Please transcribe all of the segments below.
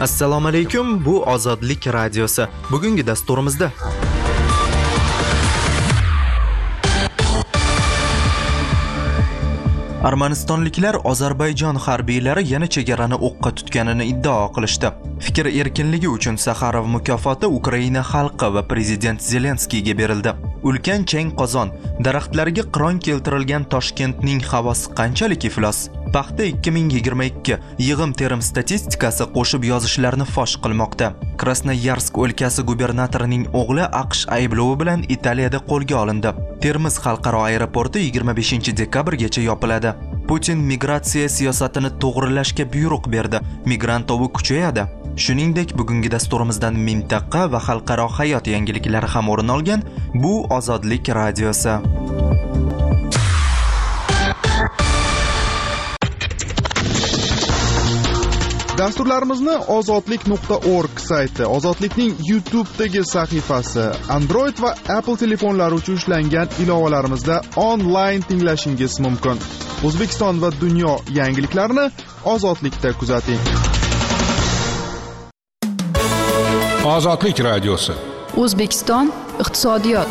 Assalomu alaykum, bu Ozodlik radiosi. Bugungi dasturimizda Armanistonliklar Ozarbayjon harbiylari yana chegarani o'qqa tutganini iddao qilishdi. Fikr erkinligi uchun Saxarov mukofoti Ukraina xalqi va prezident Zelenskiyga berildi. Ulkan chang qozon, daraxtlarga qiron keltirilgan Toshkentning havosi qanchalik iflos? Paxta 2022 yig'im-terim statistikasi qo'shib yozishlarni fosh qilmoqda. Krasnoyarsk o'lkasi gubernatorining o'g'li AQSh ayblovi bilan Italiyada qo'lga olindi. Termiz xalqaro aeroporti 25-dekabrgacha yopiladi. Putin migratsiya siyosatini to'g'rilashga buyruq berdi. Migrant ovi kuchayadi. Shuningdek, bugungi dasturimizdan mintaqa va xalqaro hayot yangiliklari ham o'rin olgan. Bu Ozodlik radiosi. Dasturlarimizni ozodlik.org sayti, Ozodlikning YouTube'dagi sahifasi, Android va Apple telefonlari uchun ishlangan ilovalarimizda onlayn tinglashingiz mumkin. O'zbekiston va dunyo yangiliklarini Ozodlikda kuzating. Ozodlik radiosi. O'zbekiston iqtisodiyot.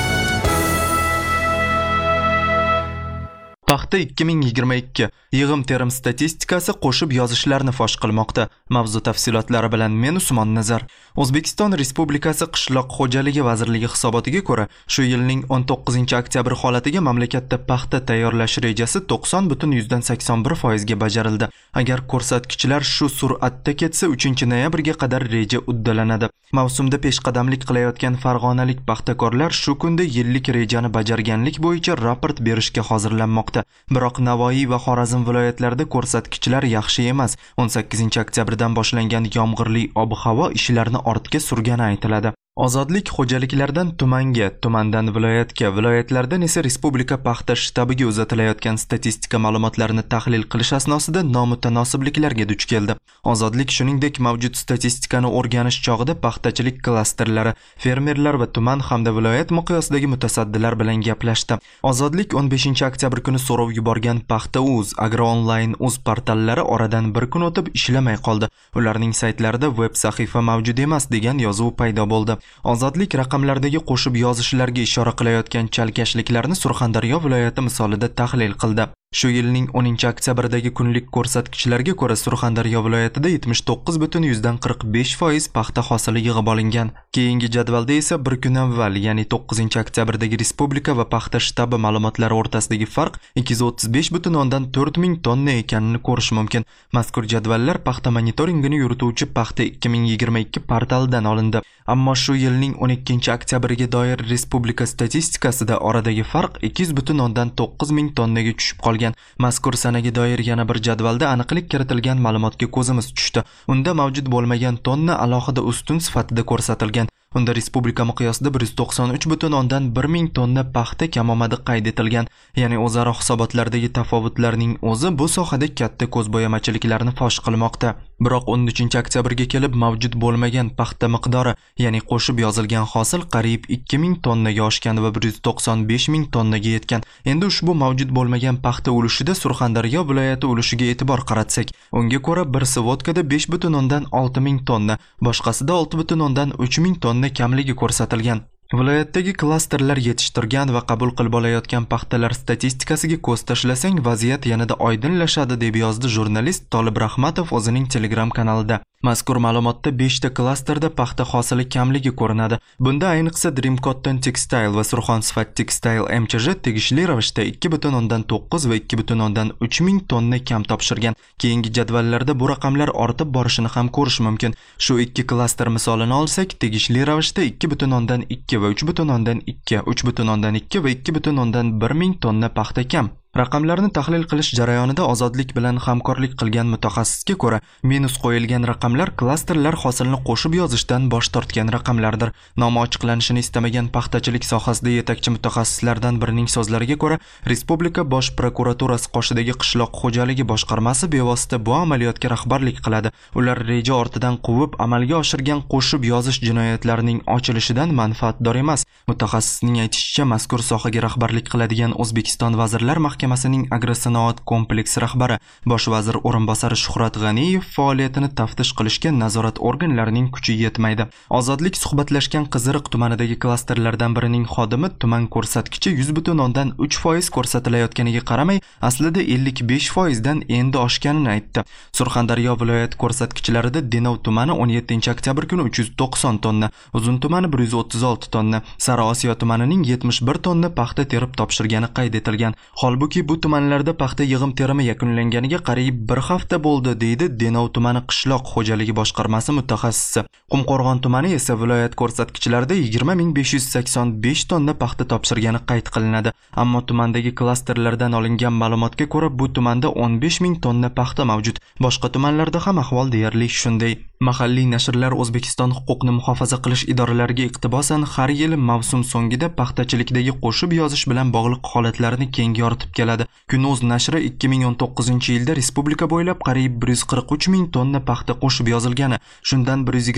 Paxta 2022 yig'im-terim statistikasi qo'shib yozishlarni fosh qilmoqda. Mavzu tafsilotlari bilan men Usmon Nazar. O'zbekiston Respublikasi Qishloq xo'jaligi vazirligi hisobotiga ko'ra, shu yilning 19-oktyabr holatiga mamlakatda paxta tayyorlash rejasi 90.81% ga bajarildi. Agar ko'rsatkichlar shu sur'atda ketsa, 3-noyabrga qadar reja uddalanadi. Mavsumda peshqadamlik qilayotgan farg'onalik paxtakorlar shu kunda yillik rejani bajarganlik bo'yicha raport berishga hozirlanmoqda. Biroq Navoiy va Xorazm viloyatlarida ko'rsatkichlar yaxshi emas. 18-oktyabrdan boshlangan yomg'irli ob-havo ishlarni ortga surgani aytiladi. Ozodlik xo'jaliklardan tumanga, tumandan viloyatga, viloyatlardan esa respublika paxta shtabiga uzatilayotgan statistika ma'lumotlarini tahlil qilish asnosida nomutanosibliklarga duch keldi. Ozodlik shuningdek mavjud statistikani o'rganish chog'ida paxtachilik klasterlari, fermerlar va tuman hamda viloyat miqyosidagi mutasaddilar bilan gaplashdi. Ozodlik 15-oktyabr kuni so'rov yuborgan Paxta.uz, Agro-Online.uz portallari oradan bir kun o'tib ishlamay qoldi. Ularning saytlarida web sahifa mavjud emas degan yozuv paydo bo'ldi. Ozodlik raqamlardagi qo'shib yozishlarga ishora qilayotgan chalkashliklarni Surxondaryo viloyati misolida tahlil qildi. Shu yilning 10-oktyabrdagi kunlik ko'rsatkichlarga ko'ra Surxondaryo viloyatida 79.45% paxta hosili yig'ib olingan. Keyingi jadvalda esa bir kun avval, ya'ni 9-oktyabrdagi respublika va paxta shtabi ma'lumotlari o'rtasidagi farq 235.4 ming tonna ekanini ko'rish mumkin. Mazkur jadvallar paxta monitoringini yurituvchi Paxta 2022 portalidan olindi. Ammo shu yilning 12-oktyabriga doir respublika statistikasida oradagi farq 200.9 ming tonnaga tushib qolgan. Mazkur sanaga doir yana bir jadvalda aniqlik kiritilgan ma'lumotga ko'zimiz tushdi. Unda mavjud bo'lmagan tonna alohida ustun sifatida ko'rsatilgan. Unda respublika miqyosida 193.1 ming tonna paxta kamomadi qayd etilgan. Ya'ni o'zaro hisobotlardagi tafovutlarning o'zi bu sohada katta ko'zbo'yamachiliklarni fosh qilmoqda. Biroq 13-oktyabrga kelib mavjud bo'lmagan paxta miqdori, ya'ni qo'shib yozilgan hosil qariyb 2000 tonnaga oshgan va 195 ming tonnaga yetgan. Endi ushbu mavjud bo'lmagan paxta ulushida Surxondaryo viloyati ulushiga e'tibor qaratsak, unga ko'ra bir vodkada 5.6 ming tonna, boshqasida 6.3 ming tonna kamligi ko'rsatilgan. Viloyatdagi klasterlar yetishtirgan va qabul qilib olayotgan paxtalar statistikasiga ko'z tashlasang, vaziyat yanada oydinlashadi deb yozdi jurnalist Tolib Rahmatov o'zining Telegram kanalida. Mazkur ma'lumotda 5 ta klasterda paxta hosili kamligi ko'rinadi. Bunda ayniqsa Dream Cotton Textile va Surxonsifat Textile MChJ tegishli ravishda 2.9 va 2.3 ming tonna kam topshirgan. Keyingi jadvallarda bu raqamlar ortib borishini ham ko'rish mumkin. Shu ikki klaster misolini olsak, tegishli ravishda 2.2 va 3.2, 3.2 va 2.1 ming tonna paxta kam. Raqamlarni tahlil qilish jarayonida Ozodlik bilan hamkorlik qilgan mutaxassisga ko'ra, minus qo'yilgan raqamlar klasterlar hosilni qo'shib yozishdan bosh tortgan raqamlardir. Nomi ochiqlanishini istamagan paxtachilik sohasida yetakchi mutaxassislardan birining so'zlariga ko'ra, Respublika Bosh prokuraturasi qoshidagi qishloq xo'jaligi boshqarmasi bevosita bu amaliyotga rahbarlik qiladi. Ular reja ortidan quvib amalga oshirgan qo'shib yozish jinoyatlarining ochilishidan manfaatdor emas. Mutaxassisning aytishicha, mazkur sohaga rahbarlik qiladigan O'zbekiston Vazirlar Mahkamasi mahkamasining agrosanoat kompleksi rahbari, bosh vazir o'rinbosari Shuhrat G'aniyev faoliyatini taftish qilishga nazorat organlarining kuchi yetmaydi. Ozodlik suhbatlashgan Qiziriq tumanidagi klasterlardan birining xodimi tuman ko'rsatkichi 100.3% ko'rsatilayotganiga qaramay, aslida 55% dan endi oshganini aytdi. Surxondaryo viloyat ko'rsatkichlarida Denov tumani 17-oktyabr kuni 390 tonna, Uzun tumani 136 tonna, Sariosiyo tumanining 71 tonna paxta terib topshirgani qayd etilgan. Holbuki bu tumanlarda paxta yig'im terimi yakunlanganiga qariyb 1 hafta bo'ldi, deydi Denov tumani qishloq xo'jaligi boshqarmasi mutaxassisi. Qumqo'rg'on tumani esa viloyat ko'rsatkichlarida 20.585 tonna paxta topshirgani qayd qilinadi. Ammo tumandagi klasterlardan olingan ma'lumotga ko'ra, bu tumanda 15.000 tonna paxta mavjud. Boshqa tumanlarda ham ahvol deyarli shunday. Mahalliy nashrlar O'zbekiston huquqni muhofaza qilish idoralariga iqtibosan har yili mavsum so'ngida paxtachilikdagi qo'shib yozish bilan bog'liq holatlarni keng yoritib keladi. Kun.uz nashri 2019-yilda respublika bo'ylab qariyb 143.000 tonna paxta qo'shib yozilgani, shundan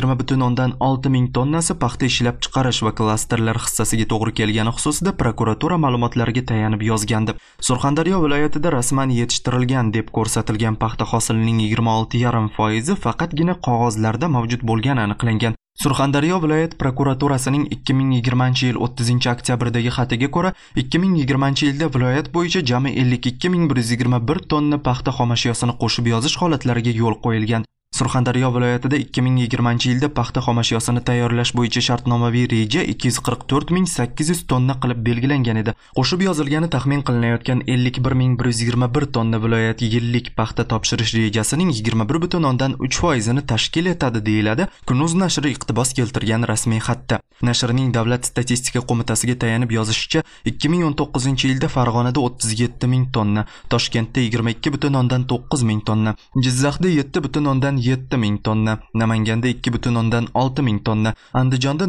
120.6 tonnasi paxta ishlab chiqarish va klasterlar hissasiga to'g'ri kelgani xususida prokuratura ma'lumotlariga tayanib yozgandi. Surxondaryo viloyatida rasman yetishtirilgan deb ko'rsatilgan paxta hosilining 26.5% faqatgina qog'ozlarda mavjud bo'lgani aniqlangan. Surxondaryo viloyat prokuraturasining 2020-yil 30-oktyabrdagi xatiga ko'ra, 2020-yilda viloyat bo'yicha jami 52.121 tonna paxta xomashyosini qo'shib yozish holatlariga yo'l qo'yilgan. Surxondaryo viloyatida 2020-yilda paxta xomashyosini tayyorlash bo'yicha shartnomaviy reja 244.800 tonna qilib belgilangan edi. Qo'shib yozilgani taxmin qilinayotgan 51.121 tonna viloyat yillik paxta topshirish rejasining 21.3%ni tashkil etadi, deyiladi Kun.uz nashri iqtibos keltirgan rasmiy xatda. Nashrning Davlat statistika qo'mitasiga tayanib yozishicha, 2019-yilda Farg'onada 37.000 tonna, Toshkentda 22.9 tonna, Jizzaxda 7.7 tonna, Namanganda 2.6 tonna, Andijonda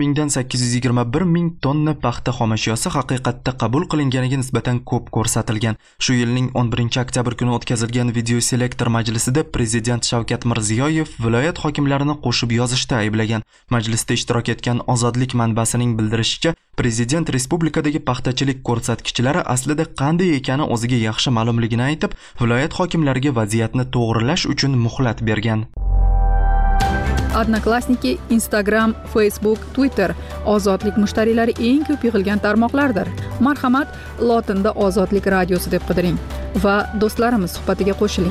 0.821 tonna paxta xomashyosi haqiqatda qabul qilinganiga nisbatan ko'p ko'rsatilgan. Shu yilning 11-oktyabr kuni o'tkazilgan video selektor majlisida Prezident Shavkat Mirziyoyev viloyat hokimlarini qo'shib yozishda ayblagan. Majlisda ishtirok etgan Ozodlik manbasining bildirishicha, Prezident respublikadagi paxtachilik ko'rsatkichlari aslida qanday ekani o'ziga yaxshi ma'lumligini aytib, viloyat hokimlariga vaziyatni to'g'rilash uchun muhlat bergan. Odnoklassniki, Instagram, Facebook, Twitter ozodlik mushtariylari eng ko'p yig'ilgan tarmoqlardir. Marhamat, lotinda Ozodlik radiosi deb qidiring va do'stlarimiz suhbatiga qo'shiling.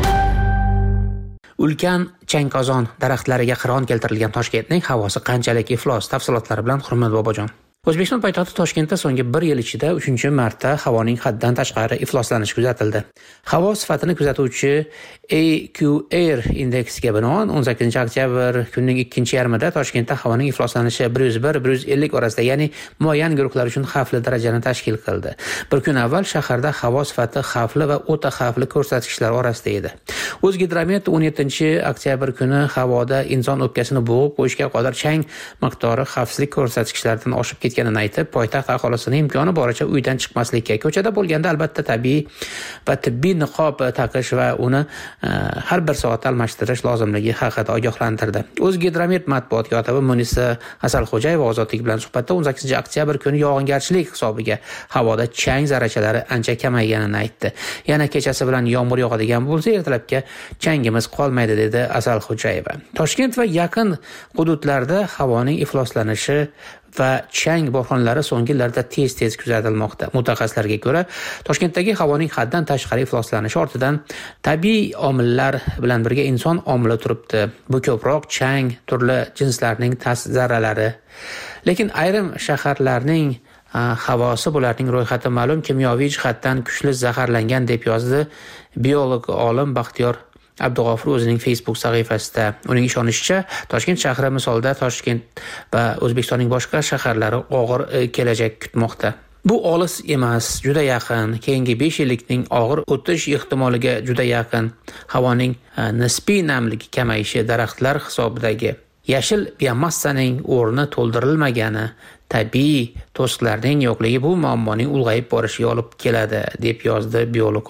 Ulkan changqozon daraxtlariga qiron keltirilgan Toshkentning havosi qanchalik iflos? Tafsilotlari bilan Hurmat Bobojon. O'zbekiston poytaxti Toshkentda so'nggi 1 yil ichida 3-marta havoning haddan tashqari ifloslanishi kuzatildi. Havo sifatini kuzatuvchi AQAir indeksiga binoan 18-oktyabr kunning 2-yarmida Toshkentda havoning ifloslanishi 101-150 orasida, ya'ni muayyan guruhlar uchun xavfli darajani tashkil qildi. Bir kun avval shaharda havo sifati xavfli va o'ta xavfli ko'rsatkichlar orasida edi. O'zgidromet 17-oktyabr kuni havoda inson o'pkasini bo'g'ib qo'yishga qodir chang miqdori xavfsizlik ko'rsatkichlaridan oshib ketganini aytib, poytaxt aholisini imkoni boricha uydan chiqmaslikka, ko'chada bo'lganda albatta tabiiy va tibbiy niqob taqish va uni har bir soatda almashtirish lozimligi haqida ogohlantirdi. O'zgidromet matbuot kotibi Munisa Asalxo'jayeva Ozodlik bilan suhbatda 18-oktyabr kuni yog'ingarchilik hisobiga havoda chang zarrachalari ancha kamayganini aytdi. Yana kechasi bilan yomg'ir yog'adigan bo'lsa, ertalabga changimiz qolmaydi, dedi Asalxo'jayeva. Toshkent va yaqin hududlarda havoning ifloslanishi va chang bo'ronlari so'nggi yillarda tez kuzatilmoqda. Mutaxassislarga ko'ra, Toshkentdagi havoning haddan tashqari ifloslanishi ortidan tabiiy omillar bilan birga inson omili turibdi. Bu ko'proq chang, turli jinslarning zarralari. Lekin ayrim shaharlarning havosi bularning ro'yxati ma'lum kimyoviy jihatdan kuchli zaharlangan, deb yozdi biolog olim Baxtiyor Abdug'ofur o'zining Facebook sahifasida. Uning ishonishicha, Toshkent shahri misolida Toshkent va O'zbekistonning boshqa shaharlari og'ir kelajak kutmoqda. Bu olis emas, juda yaqin, keyingi 5 yillikning og'ir o'tish ehtimoliga juda yaqin. Havoning nisbiy namligi kamayishi, daraxtlar hisobidagi yashil biomassaning o'rni to'ldirilmagani, tabiiy to'siqlarning yo'qligi bu muammoning ulg'ayib borishiga olib keladi, deb yozdi biolog olim.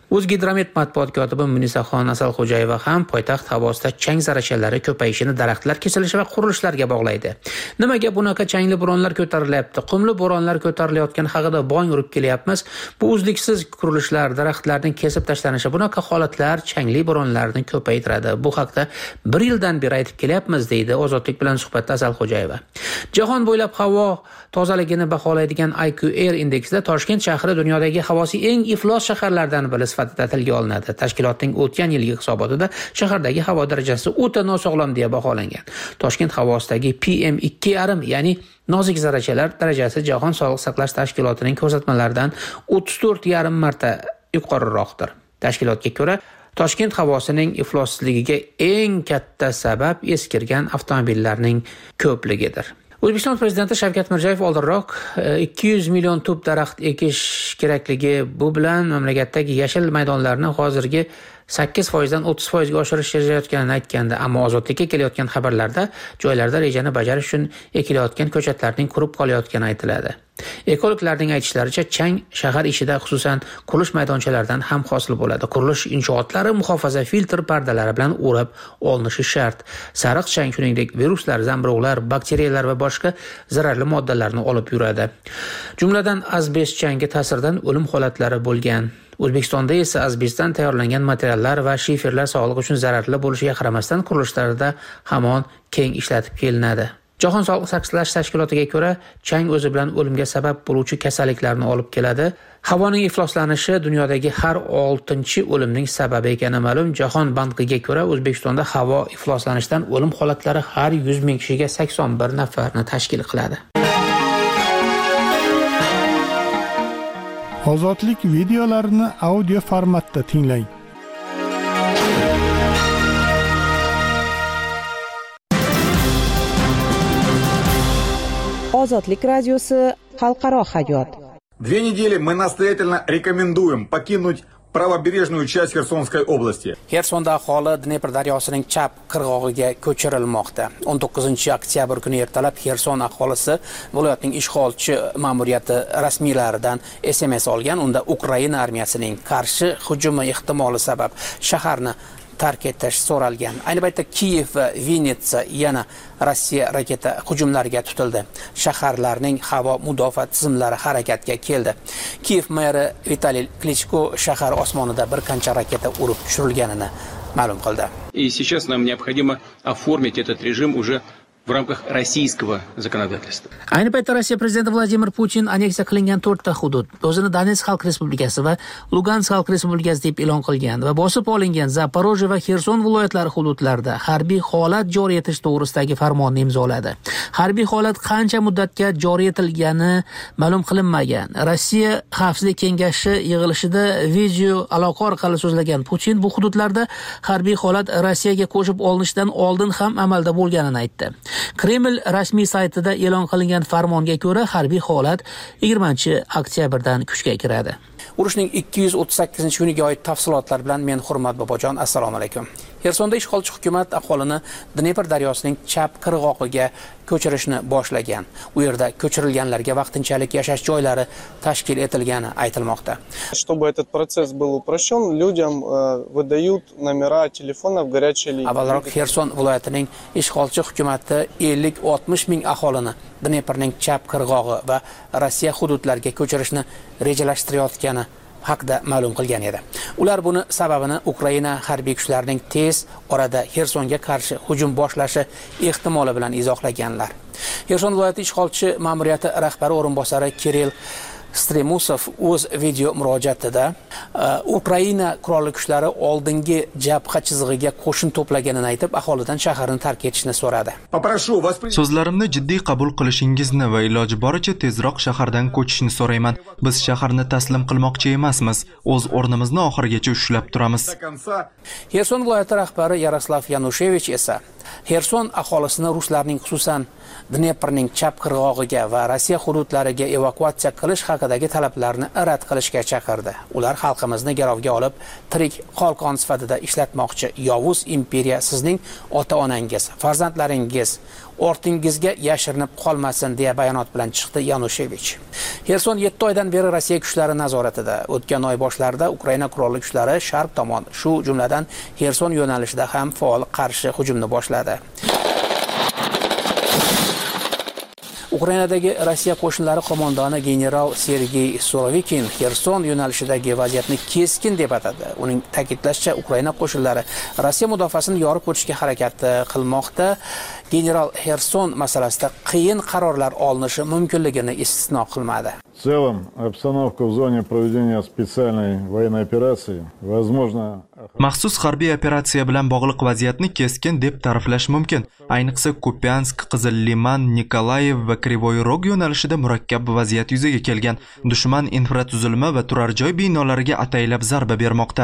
O'zgidromet matbuot kotibi Munisaxon Asalxo'jayeva ham poytaxt havosida chang zarrachalari ko'payishini daraxtlar kesilishi va qurilishlarga bog'laydi. Nimaga bunaqa changli bo'ronlar ko'tarilyapti? Qumli bo'ronlar ko'tarilayotgani haqida bong urib kelyapmiz. Bu uzluksiz qurilishlar, daraxtlarning kesib tashlanishi bunaqa holatlar changli bo'ronlarni ko'paytiradi. Bu haqda 1 yildan beri aytib kelyapmiz, deydi Ozodlik bilan suhbatda Asalxo'jayeva. Jahon bo'ylab havo tozaligini baholaydigan IQ Air indeksida Toshkent shahri dunyodagi havosi eng iflos shaharlardan biri sifatida tilga olinadi. Tashkilotning o'tgan yilgi hisobotida shahardagi havo darajasi o'ta nosog'lom deya baholangan. Toshkent havosidagi PM2,5, ya'ni nozik zarrachalar darajasi Jahon Sog'liqni saqlash tashkilotining ko'rsatmalaridan 34,5 marta yuqoriroqdir. Tashkilotga ko'ra, Toshkent havosining iflossizligiga eng katta sabab eskirgan avtomobillarning ko'pligidir. O'zbekiston prezidenti Shavkat Mirziyoyev oldinroq 200 million tup daraxt ekish kerakligi, bu bilan mamlakatdagi yashil maydonlarni hozirgi 8% dan 30% ga oshirish rejalayotganini aytgandi, ammo Ozodlikka kelayotgan xabarlarda joylarda rejani bajarish uchun ekilayotgan ko'chatlarning qurib qolayotgani aytiladi. Ekologlarning aytishlaricha, chang shahar ichida, xususan qurilish maydonchalaridan ham hosil bo'ladi. Qurilish inshootlari muhofaza filtr pardalari bilan o'rab olinishi shart. Sariq chang shuningdek viruslar, zamburug'lar, bakteriyalar va boshqa zararli moddalarni olib yuradi. Jumladan asbest changi ta'siridan o'lim holatlari bo'lgan. O'zbekistonda esa asbestdan tayyorlangan materiallar va shiferlar sog'liq uchun zararli bo'lishiga qaramasdan qurilishlarda hamon keng ishlatib kelinadi. Jahon Sog'liqni saqlash tashkilotiga ko'ra, chang o'zi bilan o'limga sabab bo'luvchi kasalliklarni olib keladi. Havoning ifloslanishi dunyodagi har 6-chi o'limning sababi ekani ma'lum. Jahon bankiga ko'ra, O'zbekistonda havo ifloslanishidan o'lim holatlari har 100 ming kishiga 81 nafarni tashkil qiladi. Ozodlik videolarini audio formatda tinglang. Ozodlik radiosi xalqaro hayot. 2 недели мы настоятельно рекомендуем покинуть правобережную часть Херсонской области. Xersonda aholi Dnepr daryosining chap qirg'og'iga ko'chirilmoqda. 19-oktyabr kuni ertalab Xerson aholisi viloyatning ishg'olchi ma'muriyati rasmiylaridan SMS olgan. Unda Ukraina armiyasining qarshi hujumi ehtimoli sabab shaharni tark etish so'ralgan. Ayni paytda Kiyev va Vinitsa yana Rossiya raketa hujumlariga tutildi. Shaharlarning havo mudofaa tizimlari harakatga keldi. Kiyev meri Vitaliy Klichko shahar osmonida bir qancha raketa urib tushirilganini ma'lum qildi. И сейчас нам необходимо оформить этот режим уже в рамках российского законодательства. Ayni paytda Rossiya prezidenti Vladimir Putin aneksiya qilingan 4 ta hudud, o'zini Donetsk xalq respublikasi va Lugansk xalq respublikasi deb e'lon qilgan va bosib olingan Zaporojye va Xerson viloyatlari hududlarida harbiy holat joriy etish to'g'risidagi farmonni imzoladi. Harbiy holat qancha muddatga joriy etilgani ma'lum qilinmagan. Rossiya Xavfsizlik kengashi yig'ilishida video aloqa orqali so'zlagan Putin bu hududlarda harbiy holat Rossiyaga qo'shib olinishidan oldin ham amalda bo'lganini aytdi. Kreml rasmiy saytida e'lon qilingan farmonga ko'ra harbiy holat 20-oktyabrdan kuchga kiradi. Urushning 238-kuniga oid tafsilotlar bilan men Hurmat Bobojon, assalomu alaykum. Xersonda ishg'olchi hukumat aholini Dnepr daryosining chap qirg'og'iga ko'chirishni boshlagan. U yerda ko'chirilganlarga vaqtinchalik yashash joylari tashkil etilgani aytilmoqda. Чтобы этот процесс был упрощен, людям выдают номера телефонов горячей линии. Avvalroq Xerson viloyatining ishg'olchi hukumati 50-60 ming aholini Dneprning chap qirg'og'i va Rossiya hududlariga ko'chirishni rejalashtirayotgani haqida ma'lum qilgan edi. Ular buni sababini Ukraina harbiy kuchlarining tez orada Xersonga qarshi hujum boshlashi ehtimoli bilan izohlaganlar. Xerson viloyati ishg'olchi ma'muriyati rahbari o'rinbosari Kirill Stremusov o'z video murojaatida Ukraina qurolli kuchlari oldingi jabha chizig'iga qo'shin to'plaganini aytib, aholidan shaharni tark etishni so'radi. So'zlarimni jiddiy qabul qilishingizni va iloji boricha tezroq shahardan ko'chishni so'rayman. Biz shaharni taslim qilmoqchi emasmiz. O'z o'rnimizni oxirigacha ushlab turamiz. Xerson viloyati rahbari Yaroslav Yanushevich esa Xerson aholisini ruslarning, xususan Dneprning chap qirg'og'iga va Rossiya hududlariga evakuatsiya qilish haqidagi talablarni rad qilishga chaqirdi. Ular xalqimizni garovga olib, tirik qolqon sifatida ishlatmoqchi. Yovuz imperiya sizning ota-onangiz, farzandlaringiz ortingizga yashirinib qolmasin deya bayonot bilan chiqdi Yanushevich. Xerson 7 oydan beri Rossiya kuchlari nazoratida. O'tgan oy boshlarida Ukraina qurolli kuchlari sharq tomon, shu jumladan Xerson yo'nalishida ham faol qarshi hujumni boshladi. Ukrainadagi Rossiya qo'shinlari qo'mondoni general Sergey Solovikin Xerson yo'nalishidagi vaziyatni keskin deb atadi. Uning ta'kidlashicha, Ukraina qo'shinlari Rossiya mudofaasini yorib o'tishga harakat qilmoqda. General Xerson masalasida qiyin qarorlar olinishi mumkinligini istisno qilmadi. В целом, обстановка в зоне проведения специальной военной операции, возможно... Maxsus harbiy operatsiya bilan bog'liq vaziyatni keskin deb ta'riflash mumkin. Ayniqsa Kupiansk, Qizil Liman, Nikolayev va Krivoy Rog yo'nalishida murakkab vaziyat yuzaga kelgan. Dushman infratuzilma va turar joy binolariga ataylab zarba bermoqda.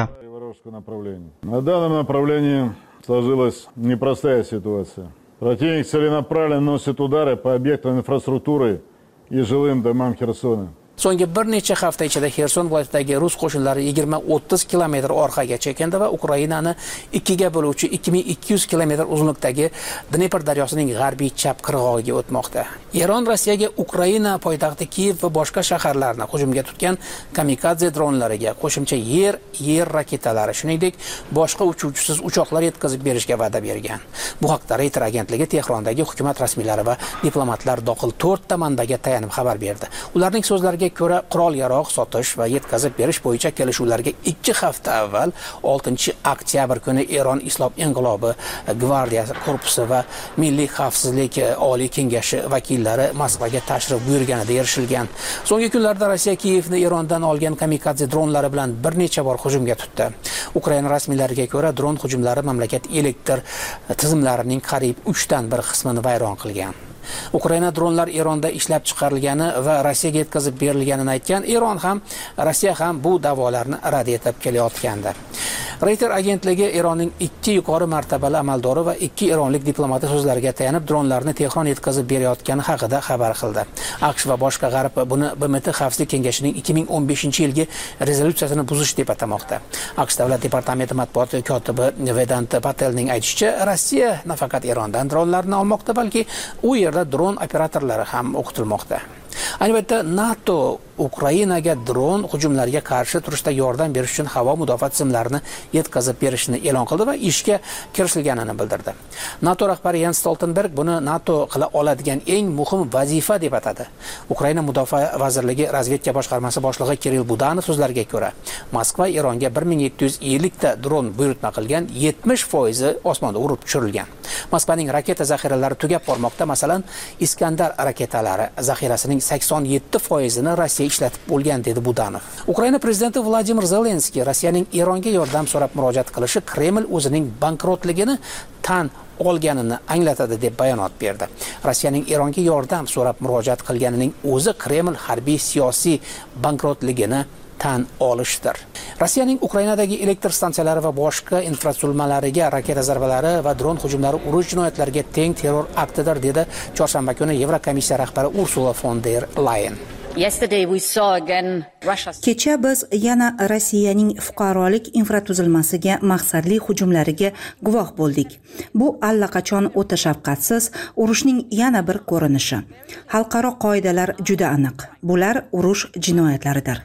На данном направлении сложилась непростая ситуация. Противник целенаправленно наносит удары по объектам инфраструктуры и жилым домам Херсона. So'nggi bir necha hafta ichida Xerson viloyatidagi rus qo'shinlari 20-30 kilometr orqaga chekindi va Ukrainani ikkiga bo'luvchi 2200 kilometr uzunlikdagi Dnepr daryosining g'arbiy chap qirg'og'iga o'tmoqda. Eron Rossiyaga Ukraina poytaxti Kiyev va boshqa shaharlarni hujumga tutgan kamikadze dronlariga qo'shimcha yer raketalari, shuningdek boshqa uchuvchisiz uchoqlar yetkazib berishga va'da bergan. Bu haqda Reuters agentligi Tehrondagi hukumat rasmiylari va diplomatlar doqil 4 ta manbaga tayanib xabar berdi. Ularning so'zlariga ko'ra, qurol-yarog' sotish va yetkazib berish bo'yicha kelishuvlarga 2 hafta avval 6-oktyabr kuni Eron Islom inqilobi gvardiyasi korpusi va Milliy xavfsizlik oliy kengashi vakillari Moskvaga tashrif buyurganida erishilgan. So'nggi kunlarda Rossiya Kiyevni Erondan olgan kamikadze dronlari bilan bir necha bor hujumga tutdi. Ukraina rasmiylariga ko'ra, dron hujumlari mamlakat elektr tizimlarining qariyb 3 dan 1 qismini vayron qilgan. Ukraina dronlar Eronda ishlab chiqarilgani va Rossiyaga yetkazib berilganini aytgan. Rossiya ham bu da'volarni rad etib kelayotgandi. Reuters agentligi Eronning 2 yuqori martabali amaldori va 2 eronlik diplomati so'zlariga tayanib dronlarni Tehron yetkazib berayotgani haqida xabar qildi. AQSh va boshqa G'arb buni BMT Xavfsizlik kengashining 2015-yilgi rezolyutsiyasini buzish deb atamoqda. AQSh davlat departamenti matbuot kotibi Vedant Patelning aytishicha, Rossiya nafaqat Erondan dronlarni olmoqda, balki u yerda dron operatorlari ham o'qitilmoqda. Ayni paytda NATO Ukrainaga dron hujumlariga qarshi turishda yordam berish uchun havo mudofaa tizimlarini yetkazib berishni e'lon qildi va ishga kirishilganini bildirdi. NATO rahbari Jens Stoltenberg buni NATO qila oladigan eng muhim vazifa deb atadi. Ukraina mudofaa vazirligi razvedka boshqarmasi boshlig'i Kirill Budanov so'zlariga ko'ra, Moskva Eronga 1750 ta dron buyurtma qilgan, 70% osmonda urib tushirilgan. Moskvaning raketa zaxiralari tugab bormoqda. Masalan, Iskandar raketalari zaxirasining 87%ni Rossiya ishlatib bo'lgan, dedi Budanov. Ukraina prezidenti Vladimir Zelenskiy Rossiyaning Eronga yordam so'rab murojaat qilishi Kreml o'zining bankrotligini tan olganini anglatadi deb bayonot berdi. Rossiyaning Eronga yordam so'rab murojaat qilganining o'zi Kreml harbiy siyosiy bankrotligini tan olishdir. Rossiyaning Ukrainadagi elektr stansiyalari va boshqa infratuzilmalariga raketa zarbalari va dron hujumlari urush jinoyatlariga teng terror aktidir, dedi chorshanba kuni Yevrokomissiya rahbari Ursula von der Leyen. Kecha biz yana Rossiyaning fuqarolik infratuzilmasiga maqsadli hujumlariga guvoh bo'ldik. Bu allaqachon o'ta shafqatsiz urushning yana bir ko'rinishi. Xalqaro qoidalar juda aniq. Bular urush jinoyatlaridir.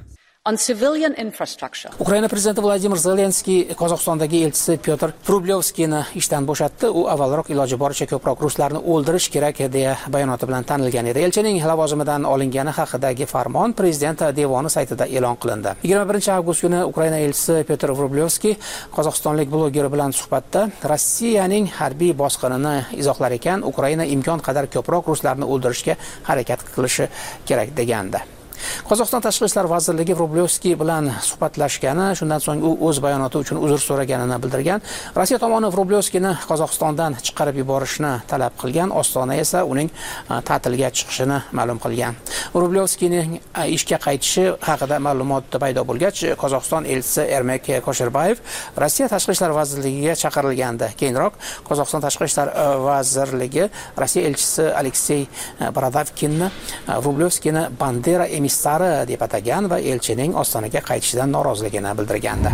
Ukraina prezidenti Vladimir Zelenskiy Qozog'istondagi elchisi Pyotr Vrublevskiyni ishdan bo'shatdi. U avvalroq iloji boricha ko'proq ruslarni o'ldirish kerak deya bayonoti bilan tanilgan edi. Elchining lavozimidan olingani haqidagi farmon prezident devoni saytida e'lon qilindi. 21-avgust kuni Ukraina elchisi Pyotr Vrublevskiy qozog'istonlik bloger bilan suhbatda Rossiyaning harbiy bosqinini izohlar ekan, Ukraina imkon qadar ko'proq ruslarni o'ldirishga harakat qilishi kerak degandi. Qozog'iston Tashqi ishlar vazirligi Vrublevskiy bilan suhbatlashgani, shundan so'ng u o'z bayonoti uchun uzr so'raganini bildirgan. Rossiya tomoni Vrublevskiyni Qozog'istondan chiqarib yuborishni talab qilgan, Ostona esa uning ta'tilga chiqishini ma'lum qilgan. Vrublevskiyning ishga qaytishi haqida ma'lumot paydo bo'lgach, Qozog'iston elchisi Ermek Kosherbayev Rossiya Tashqi ishlar vazirligiga chaqirilgandi. Keyinroq Qozog'iston Tashqi ishlar vazirligi Rossiya elchisi Aleksey Borodavkinni Vrublevskiyni Bandera emissari deb atagan va elchining Ostonaga qaytishidan noroziligini bildirgandi.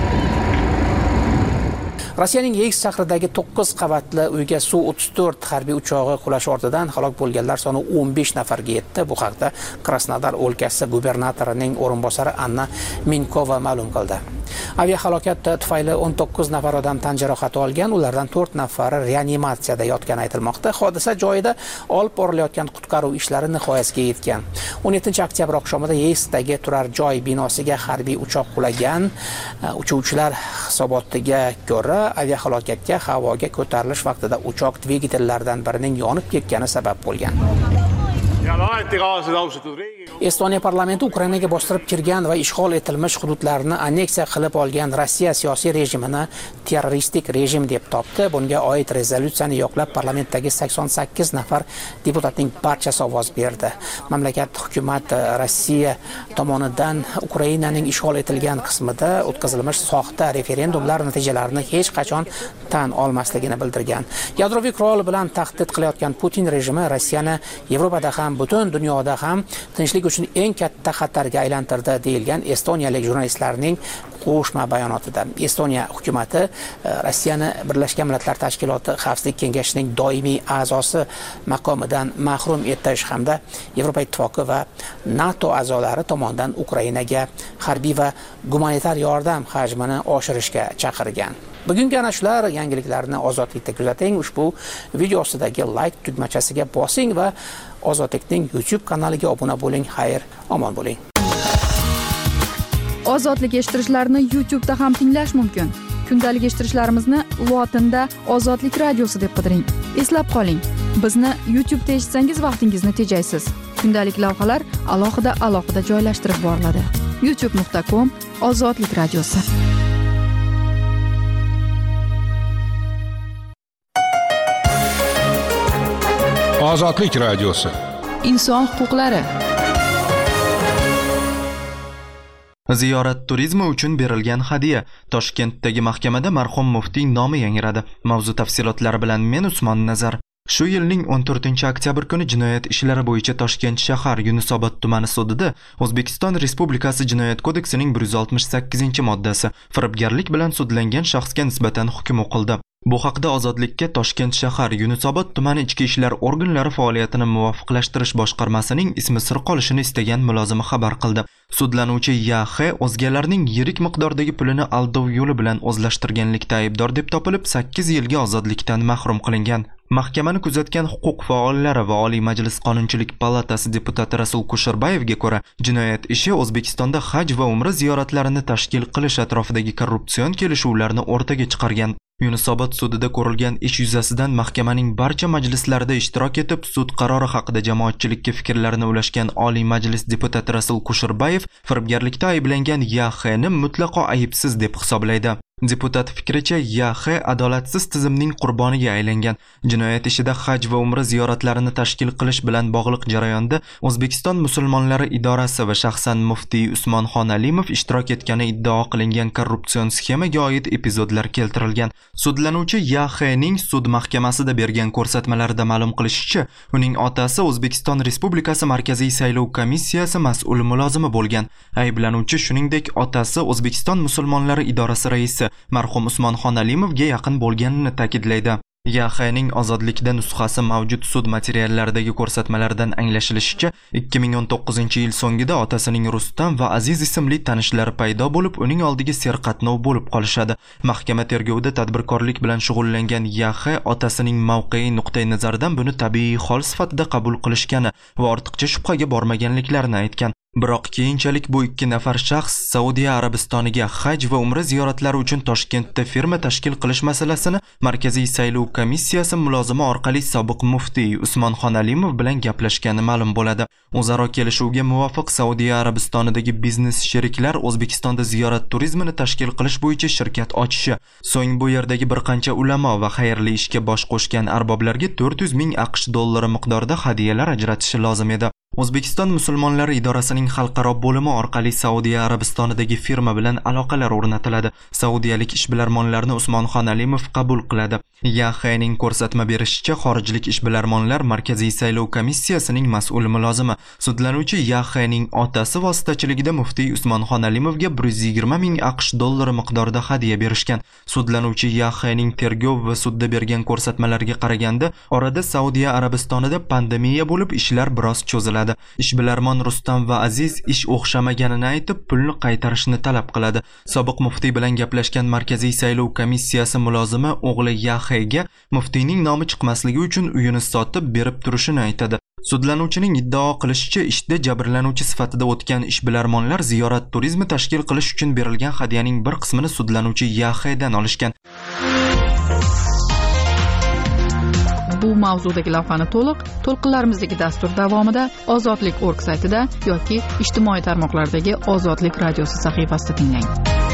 Rossiyaning Yeysk shahridagi 9 qavatli uyga Su-34 harbiy uchog'i qulashi ortidan halok bo'lganlar soni 15 nafarga yetdi. Bu haqda Krasnodar o'lkasi gubernatorining o'rinbosari Anna Minkova ma'lum qildi. Aviahalokat tufayli 19 nafar odam tan jarohati olgan, ulardan 4 nafari reanimatsiyada yotgani aytilmoqda. Hodisa joyida olib borilayotgan qutqaruv ishlari nihoyasiga yetgan. 17-oktyabr oqshomida Yeyskdagi turar joy binosiga harbiy uchoq qulagan. Uchuvchilar hisobotiga ko'ra aviahalokatga havoga ko'tarilish vaqtida uchoq dvigatellaridan birining yonib ketgani sabab bo'lgan. Estoniya parlamenti Ukrainaga bostirib kirgan va ishg'ol etilmish hududlarni anneksiya qilib olgan Rossiya siyosiy rejimini terroristik rejim deb topdi. Bunga oid rezolyutsiyani yoqlab parlamentdagi 88 nafar deputatning barchasi ovoz berdi. Mamlakat hukumati Rossiya tomonidan Ukrainaning ishg'ol etilgan qismida o'tkazilmish soxta referendumlar natijalarini hech qachon tan olmasligini bildirgan. Yadroviy qurol bilan tahdid qilayotgan Putin rejimi Rossiyani Yevropada ham butun dunyoda ham tinchlik uchun eng katta xatarga aylantirdi deyilgan estoniyalik jurnalistlarning qo'shma bayonotida. Estoniya hukumati Rossiyani Birlashgan Millatlar Tashkiloti Xavfsizlik kengashining doimiy a'zosi maqomidan mahrum etish hamda Yevropa Ittifoqi va NATO a'zolari tomonidan Ukrainaga harbiy va gumanitar yordam hajmini oshirishga chaqirgan. Bugungi ana shular yangiliklarni Ozodlikda kuzating. Ushbu video ostidagi like tugmachasiga bosing va Ozodlikning YouTube kanaliga obuna bo'ling. Xayr, omon bo'ling. Ozodlik eshittirishlarni YouTube da ham tinglash mumkin. Kundalik eshittirishlarimizni lotinda Ozodlik radiosi deb qidiring. Eslab qoling, bizni YouTube da eshitsangiz vaqtingizni tejaysiz. Kundalik lavhalar alohida joylashtirib boriladi. youtube.com/Ozodlik radiosi. Ozodlik radiosi. Inson huquqlari. Ziyorat turizmi uchun berilgan hadya. Toshkentdagi mahkamada marhum muftiy nomi yangradi. Mavzu tafsilotlari bilan men Usmon Nazar. Shu yilning 14-oktyabr kuni jinoyat ishlari bo'yicha Toshkent shahar Yunusobod tumani sudida O'zbekiston Respublikasi Jinoyat kodeksining 168-moddasi firibgarlik bilan sudlangan shaxsga nisbatan hukm o'qildi. Bu haqda Ozodlikka Toshkent shahar Yunusobod tumani ichki ishlar organlari faoliyatini muvofiqlashtirish boshqarmasining ismi sir qolishini istagan mulozimi xabar qildi. Sudlanuvchi YH o'zgalarning yirik miqdordagi pulini aldov yo'li bilan o'zlashtirganlikda aybdor deb topilib 8 yilga ozodlikdan mahrum qilingan. Mahkamani kuzatgan huquq faollari va Oliy Majlis Qonunchilik palatasi deputati Rasul Kusherbayevga ko'ra, jinoyat ishi O'zbekistonda haj va umra ziyoratlarini tashkil qilish atrofidagi korrupsion kelishuvlarni o'rtaga chiqargan. Yunusobod sudida ko'rilgan ish yuzasidan mahkamaning barcha majlislarida ishtirok etib, sud qarori haqida jamoatchilikka fikrlarini ulashgan Oliy Majlis deputati Rasul Kusherbayev firibgarlikda ayblangan YHni mutlaqo aybsiz deb hisoblaydi. Deputat fikricha, YH adolatsiz tizimning qurboniga aylangan. Jinoyat ishida haj va umra ziyoratlarini tashkil qilish bilan bog'liq jarayonda O'zbekiston musulmonlari idorasi va shaxsan muftiy Usmonxon Alimov ishtirok etgani iddao qilingan korrupsion sxemaga oid epizodlar keltirilgan. Sudlanuvchi YHning sud mahkamasida bergan ko'rsatmalarida ma'lum qilishicha, uning otasi O'zbekiston Respublikasi Markaziy saylov komissiyasi mas'ul mulozimi bo'lgan. Ayblanuvchi shuningdek otasi O'zbekiston musulmonlari idorasi raisi marhum Usmonxon Alimovga yaqin bo'lganini ta'kidlaydi. YHning ozodlikda nusxasi mavjud sud materiallaridagi ko'rsatmalardan anglashilishicha, 2019-yil so'ngida otasining Rustam va Aziz ismli tanishlari paydo bo'lib, uning oldiga serqatnov bo'lib qolishadi. Mahkama tergovida tadbirkorlik bilan shug'ullangan YH otasining mavqei nuqtai nazaridan buni tabiiy hol sifatida qabul qilishgani va ortiqcha shubhaga bormaganliklarini aytgan. Biroq keyinchalik bu ikki nafar shaxs Saudiya Arabistoniga haj va umra ziyoratlari uchun Toshkentda firma tashkil qilish masalasini Markaziy saylov komissiyasi mulozimi orqali sobiq muftiy Usmonxon Alimov bilan gaplashgani ma'lum bo'ladi. O'zaro kelishuvga muvofiq Saudiya Arabistonidagi biznes sheriklar O'zbekistonda ziyorat turizmini tashkil qilish bo'yicha shirkat ochishi, so'ng bu yerdagi bir qancha ulamo va xayrli ishga bosh qo'shgan arboblarga 400 ming AQSh dollari miqdorida hadyalar ajratishi lozim edi. O'zbekiston musulmonlari idorasining xalqaro bo'limi orqali Saudiya Arabistonidagi firma bilan aloqalar o'rnatiladi. Saudiyalik ishbilarmonlarni Usmonxon Alimov qabul qiladi. Yaxaning ko'rsatma berishicha, xorijlik ishbilarmonlar Markaziy saylov komissiyasining mas'ul mulozimi. Sudlanuvchi Yaxaning otasi vositachiligida muftiy Usmonxon Alimovga 120 ming AQSh dollari miqdorida hadya berishgan. Sudlanuvchi Yaxaning tergov va sudda bergan ko'rsatmalarga qaraganda, orada Saudiya Arabistonida pandemiya bo'lib ishlar biroz cho'ziladi. Ishbilarmon Rustam va Aziz ish o'xshamaganini aytib, pulni qaytarishni talab qiladi. Sobiq muftiy bilan gaplashgan Markaziy saylov komissiyasi mulozimi o'g'li Yaxaga muftiyning nomi chiqmasligi uchun uyini sotib berib turishini aytadi. Sudlanuvchining iddao qilishicha, ishda jabrlanuvchi sifatida o'tgan ishbilarmonlar ziyorat turizmi tashkil qilish uchun berilgan hadyaning bir qismini sudlanuvchi Yaxadan olishgan. Bu mavzudagi lavhani to'lqinlarimizdagi dastur davomida ozodlik.org saytida yoki ijtimoiy tarmoqlardagi Ozodlik radiosi sahifasida tinglang.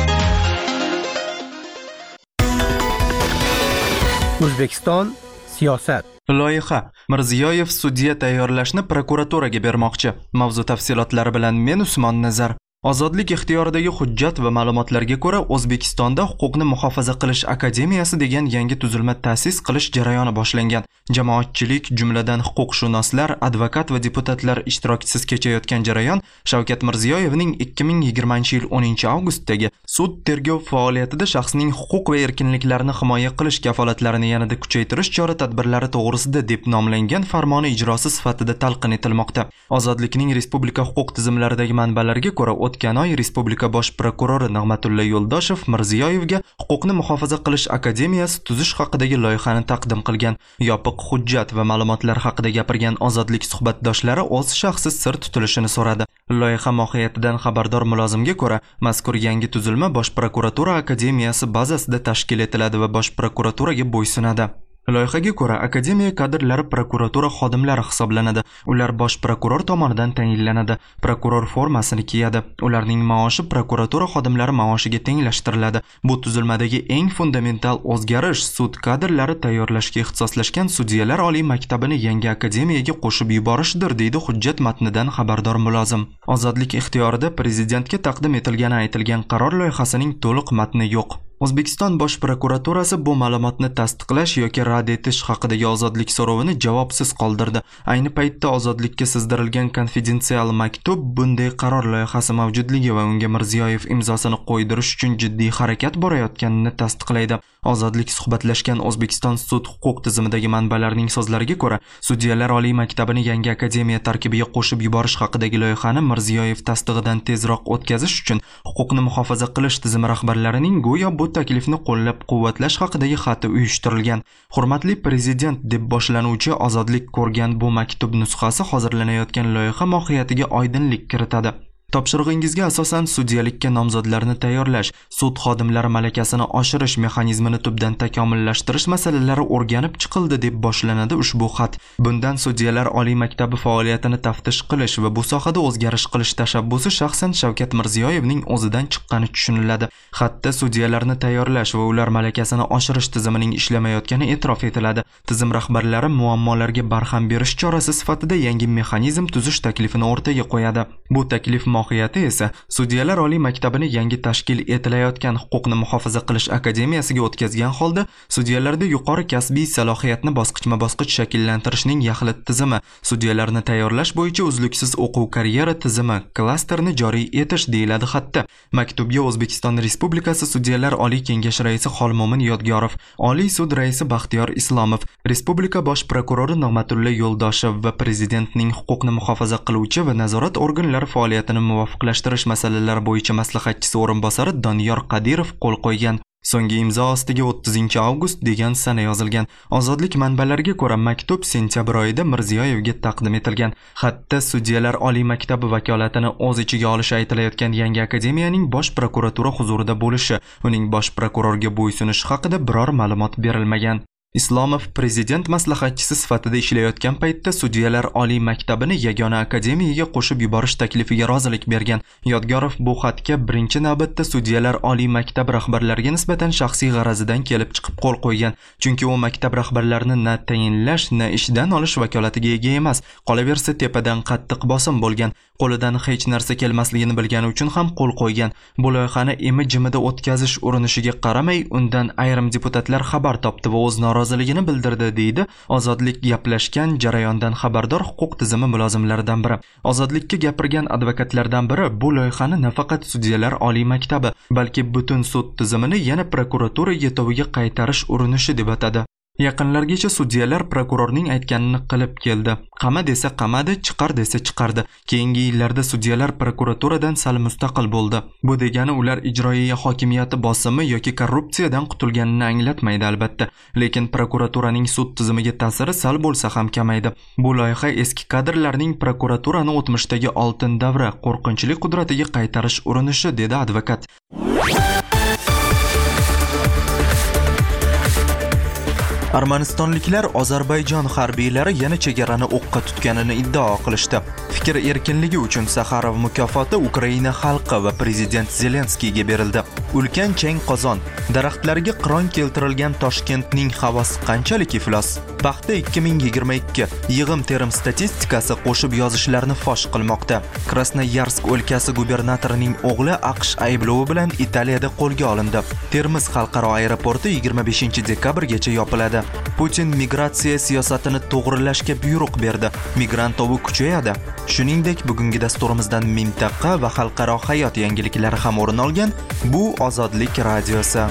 O'zbekiston siyosat. Loyiha: Mirziyoyev sudya tayyorlashni prokuraturaga bermoqchi. Mavzu tafsilotlari bilan men Usmon Nazar. Ozodlik ixtiyoridagi hujjat va ma'lumotlarga ko'ra, O'zbekistonda huquqni muhofaza qilish akademiyasi degan yangi tuzilma ta'sis qilish jarayoni boshlangan. Jamoatchilik, jumladan huquqshunoslar, advokat va deputatlar ishtirokisiz kechayotgan jarayon Shavkat Mirziyoyevning 2020-yil 10-avgustdagi sud tergov faoliyatida shaxsning huquq va erkinliklarini himoya qilish kafolatlarini yanada kuchaytirish chora-tadbirlari to'g'risida deb nomlangan farmoni ijrosi sifatida talqin etilmoqda. Ozodlikning respublika huquq tizimlaridagi manbalarga ko'ra, o'tgan oy Respublika bosh prokurori Nig'matilla Yo'ldoshev Mirziyoyevga huquqni muhofaza qilish akademiyasi tuzish haqidagi loyihani taqdim qilgan. Yopiq hujjat va ma'lumotlar haqida gapirgan Ozodlik suhbatdoshlari o'z shaxsi sir tutilishini so'radi. Loyiha mohiyatidan xabardor mulozimga ko'ra, mazkur yangi tuzilma bosh prokuratura akademiyasi bazasida tashkil etiladi va bosh prokuraturaga bo'ysunadi. Loyihaga ko'ra, akademiya kadrlari prokuratura xodimlari hisoblanadi. Ular bosh prokuror tomonidan tayinlanadi. Prokuror formasini kiyadi. Ularning maoshi prokuratura xodimlari maoshiga tenglashtiriladi. Bu tuzilmadagi eng fundamental o'zgarish sud kadrlari tayyorlashga ixtisoslashgan sudyalar oliy maktabini yangi akademiyaga qo'shib yuborishdir, deydi hujjat matnidan xabardor mulozim. Ozodlik ixtiyorida prezidentga taqdim etilgani aytilgan qaror loyihasining to'liq matni yo'q. O'zbekiston bosh prokuraturasi bu ma'lumotni tasdiqlash yoki rad etish haqidagi ozodlik so'rovini javobsiz qoldirdi. Ayni paytda ozodlikka sizdirilgan konfidensial maktub bunday qaror loyihasi mavjudligi va unga Mirziyoyev imzosini qo'ydirish uchun jiddiy harakat borayotganini tasdiqlaydi. Ozodlik suhbatlashgan O'zbekiston sud huquq tizimidagi manbalarning so'zlariga ko'ra, sudyalar oliy maktabini yangi akademiya tarkibiga qo'shib yuborish haqidagi loyihani Mirziyoyev tasdig'idan tezroq o'tkazish uchun huquqni muhofaza qilish tizimi rahbarlarining go'yo bu taklifni qo'llab-quvvatlash haqidagi xati uyushtirilgan. Hurmatli prezident deb boshlanuvchi ozodlik ko'rgan bu maktub nusxasi hozirlanayotgan loyiha mohiyatiga oydinlik kiritadi. Topshirig'ingizga asosan sudyalikka nomzodlarni tayyorlash, sud xodimlari malakasini oshirish mexanizmini tubdan takomillashtirish masalalari o'rganib chiqildi deb boshlanadi ushbu xat. Bundan sudyalar oliy maktabi faoliyatini taftish qilish va bu sohada o'zgarish qilish tashabbusi shaxsan Shavkat Mirziyoyevning o'zidan chiqqani tushuniladi. Xatda sudyalarni tayyorlash va ular malakasini oshirish tizimining ishlamayotgani e'tirof etiladi. Tizim rahbarlari muammolarga barham berish chorasi sifatida yangi mexanizm tuzish taklifini o'rtaga qo'yadi. Bu taklif mohiyati esa sudyalar oliy maktabini yangi tashkil etilayotgan huquqni muhofaza qilish akademiyasiga o'tkazgan holda sudyalarda yuqori kasbiy salohiyatni bosqichma-bosqich shakllantirishning yaxlit tizimi, sudyalarni tayyorlash bo'yicha uzluksiz o'quv karyera tizimi, klasterni joriy etish deyiladi xatda. Maktubga O'zbekiston Respublikasi Sudyalar Oliy Kengashi raisi Xolmomin Yodgorov, Oliy sud raisi Baxtiyor Islomov, Respublika bosh prokurori Nig'matilla Yo'ldoshev va prezidentning huquqni muhofaza qiluvchi va nazorat organlari faoliyatini muvofiqlashtirish masalalari bo'yicha maslahatchisi o'rinbosari Doniyor Qadirov qo'l qo'ygan. So'nggi imzo ostiga 30-avgust degan sana yozilgan. Ozodlik manbalariga ko'ra maktub sentyabr oyida Mirziyoyevga taqdim etilgan. Xatda Sudyalar oliy maktabi vakolatini o'z ichiga olishi aytilayotgan yangi akademiyaning bosh prokuratura huzurida bo'lishi, uning bosh prokurorga bo'ysunishi haqida biror ma'lumot berilmagan. Islomov prezident maslahatchisi sifatida ishlayotgan paytda Sudyalar oliy maktabini yagona akademiyaga qo'shib yuborish taklifiga rozilik bergan. Yodgorov bu xatga birinchi navbatda Sudyalar oliy maktab rahbarlariga nisbatan shaxsiy g'arazidan kelib chiqib qo'l qo'ygan. Chunki u maktab rahbarlarini na tayinlash, na ishdan olish vakolatiga ega emas. Qolaversa tepadan qattiq bosim bo'lgan. Qo'lidan hech narsa kelmasligini bilgani uchun ham qo'l qo'ygan. Bu loyihani imi-jimida o'tkazish urinishiga qaramay, undan ayrim deputatlar xabar topdi va o'z roziligini bildirdi, deydi Ozodlik gaplashgan jarayondan xabardor huquq tizimi mulozimlaridan biri. Ozodlikka gapirgan advokatlardan biri bu loyihani nafaqat Sudyalar oliy maktabi, balki butun sud tizimini yana prokuratura yetoviga qaytarish urinishi deb atadi. Yaqinlargacha sudyalar prokurorning aytganini qilib keldi. Qama desa qamadi, chiqar desa chiqardi. Keyingi yillarda sudyalar prokuraturadan sal mustaqil bo'ldi. Bu degani ular ijroiya hokimiyati bosimi yoki korrupsiyadan qutulganini anglatmaydi albatta. Lekin prokuraturaning sud tizimiga ta'siri sal bo'lsa ham kamaydi. Bu loyiha eski kadrlarning prokuraturani o'tmishdagi oltin davra qo'rqinchli qudratiga qaytarish urinishi, dedi advokat. Armanistonliklar Ozarbayjon harbiylari yana chegarani o'qqa tutganini iddao qilishdi. Fikr erkinligi uchun Saxarov mukofoti Ukraina xalqi va prezident Zelenskiyga berildi. Ulkan chang qozon, daraxtlarga qiron keltirilgan Toshkentning havosi qanchalik iflos? Paxta 2022 yig'im-terim statistikasi qo'shib yozishlarni fosh qilmoqda. Krasnoyarsk o'lkasi gubernatorining o'g'li AQSh ayblovi bilan Italiyada qo'lga olindi. Termiz xalqaro aeroporti 25-dekabrgacha yopiladi. Putin migratsiya siyosatini to'g'rilashga buyruq berdi. Migrant tovi kuchayadi. Shuningdek, bugungi dasturimizdan mintaqa va xalqaro hayot yangiliklari ham o'rin olgan. Bu Ozodlik radiosi.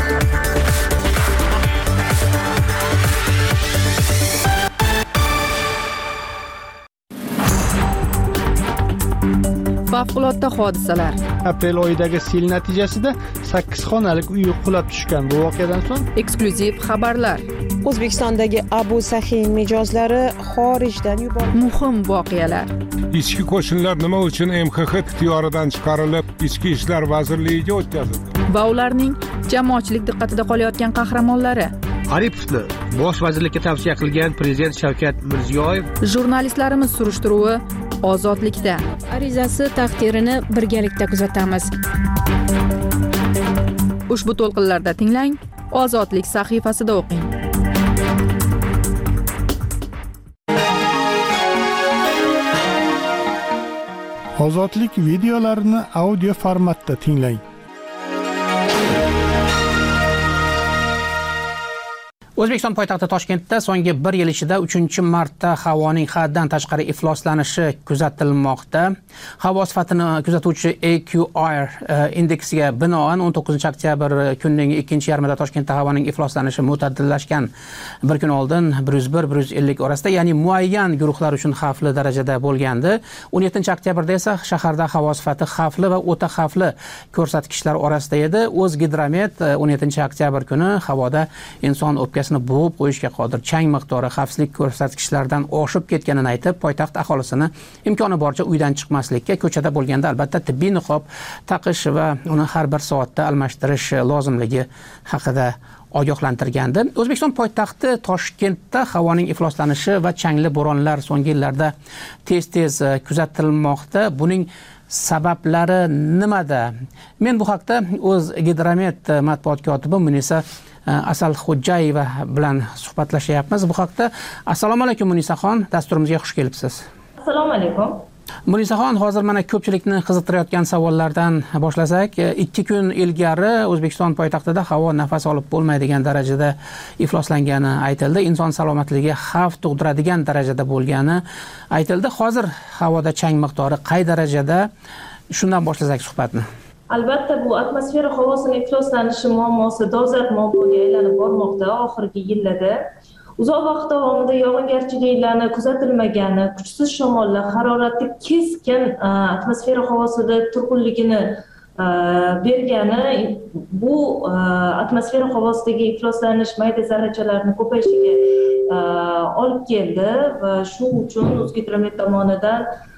Favqulodda hodisalar. Aprel oyidagi sel natijasida 8 xonalik uy qulab tushgan. Bu voqeadan so'ng eksklyuziv xabarlar. O'zbekistondagi Abu Sahin mijozlari xorijdan yuborildi. Muhim voqealar. Ichki qo'shinlar nima uchun MXX ixtiyoridan chiqarilib, Ichki ishlar vazirligiga o'tkazildi? Va ularning jamoatchilik diqqatida qolayotgan qahramonlari. Aripovni bosh vazirlikka tavsiya qilgan prezident Shavkat Mirziyoyev. Jurnalistlarimiz surishtiruvi Ozodlikda. Arizasi taqdirini birgalikda kuzatamiz. Ushbu to'lqinlarda tinglang, Ozodlik sahifasida o'qing. Ozodlik videolarini audio formatda tinglang. O'zbekiston poytaxti Toshkentda so'nggi 1 yil ichida 3-marta havoning haddan tashqari ifloslanishi kuzatilmoqda. Havo sifatini kuzatuvchi AQI indeksiga binoan 19-oktyabr kunning 2-yarmida Toshkentda havoning ifloslanishi mo'tadillashgan. Bir kun oldin 101-150 orasida, ya'ni muayyan guruhlar uchun xavfli darajada bo'lgandi. 17-oktyabrda esa shaharda havo sifati xavfli va o'ta xavfli ko'rsatkichlar orasida edi. O'zgidromet 17-oktyabr kuni havoda inson o'pkasini bo'g'ib qo'yishga qodir chang miqdori xavfsizlik ko'rsatkichlaridan oshib ketganini aytib, poytaxt aholisini imkoni boricha uydan chiqmaslikka, ko'chada bo'lganda albatta tibbiy niqob taqish va uni har bir soatda almashtirish lozimligi haqida ogohlantirgandi. O'zbekiston poytaxti Toshkentda havoning ifloslanishi va changli bo'ronlar so'nggi yillarda tez-tez kuzatilmoqda. Buning sabablari nimada? Men bu haqda O'zgidromet matbuot kotibi Munisa Asalxo'jayeva bilan suhbatlashyapmiz. Bu haqda assalomu alaykum Munisaxon, dasturimizga xush kelibsiz. Assalomu alaykum. Munisaxon, hozir mana ko'pchilikni qiziqtirayotgan savollardan boshlasak, 2 kun ilgari O'zbekiston poytaxtida havo nafas olib bo'lmaydigan darajada ifloslangani aytildi. Inson salomatligiga xavf tug'diradigan darajada bo'lgani aytildi. Hozir havoda chang miqdori qay darajada? Shundan boshlasak suhbatni. Albatta bu atmosfera havosining ifloslanishi muammosi dolzarb muammoga aylanib bormoqda oxirgi yillarda. Uzoq vaqt davomida yog'ingarchiliklarni kuzatilmagani, kuchsiz shamollar, haroratli keskin atmosfera havosida turg'unligini bergani bu atmosfera havosidagi ifloslanish mayda zarrachalarni ko'payishiga olib keldi va shu uchun O'zgidromet tomonidan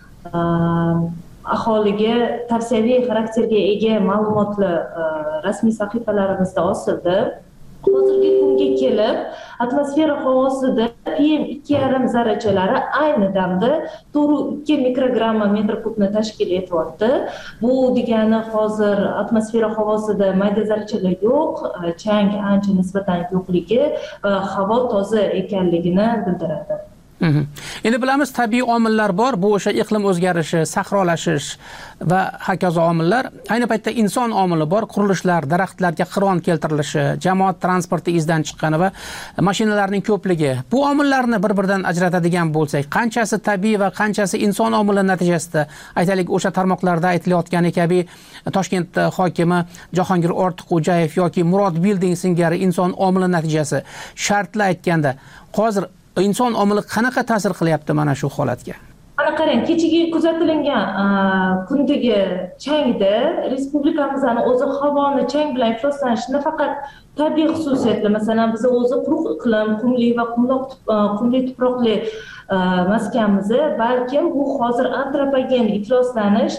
aholiga tavsiyaviy xarakterga ega ma'lumotlar rasmiy sahifalarimizda osildi. Hozirgi kunga kelib atmosfera havosida PM2,5 zarrachalari ayni damda 4,2 mikrogramma metr kubni tashkil etyapti. Bu degani hozir atmosfera havosida mayda zarrachalar yo'q, chang ancha nisbatan yo'qligi va havo toza ekanligini bildiradi. Endi bilamiz, tabiiy omillar bor, bu o'sha iqlim o'zgarishi, sahrolashish va hokazo omillar. Ayni paytda inson omili bor, qurilishlar, daraxtlarga qiron keltirilishi, jamoat transporti izdan chiqqani va mashinalarning ko'pligi. Bu omillarni bir-biridan ajratadigan bo'lsak, qanchasi tabiiy va qanchasi inson omili natijasida, aytaylik, o'sha tarmoqlarda aytilayotgani kabi Toshkent hokimi Jahongir Ortiqxo'jayev yoki Murod Building singari inson omili natijasi shartli aytganda, hozir inson omili qanaqa ta'sir qilyapti mana shu holatga? Ana qarang, kechagi kuzatilgan kundagi changda respublikamizning o'zi havoni chang bilan ifloslanishi nafaqat tabiiy xususiyatlar, masalan, biz o'zi quruq iqlim, qumli va qumli tuproqli maskanmiz, balkim bu hozir antropogen ifloslanish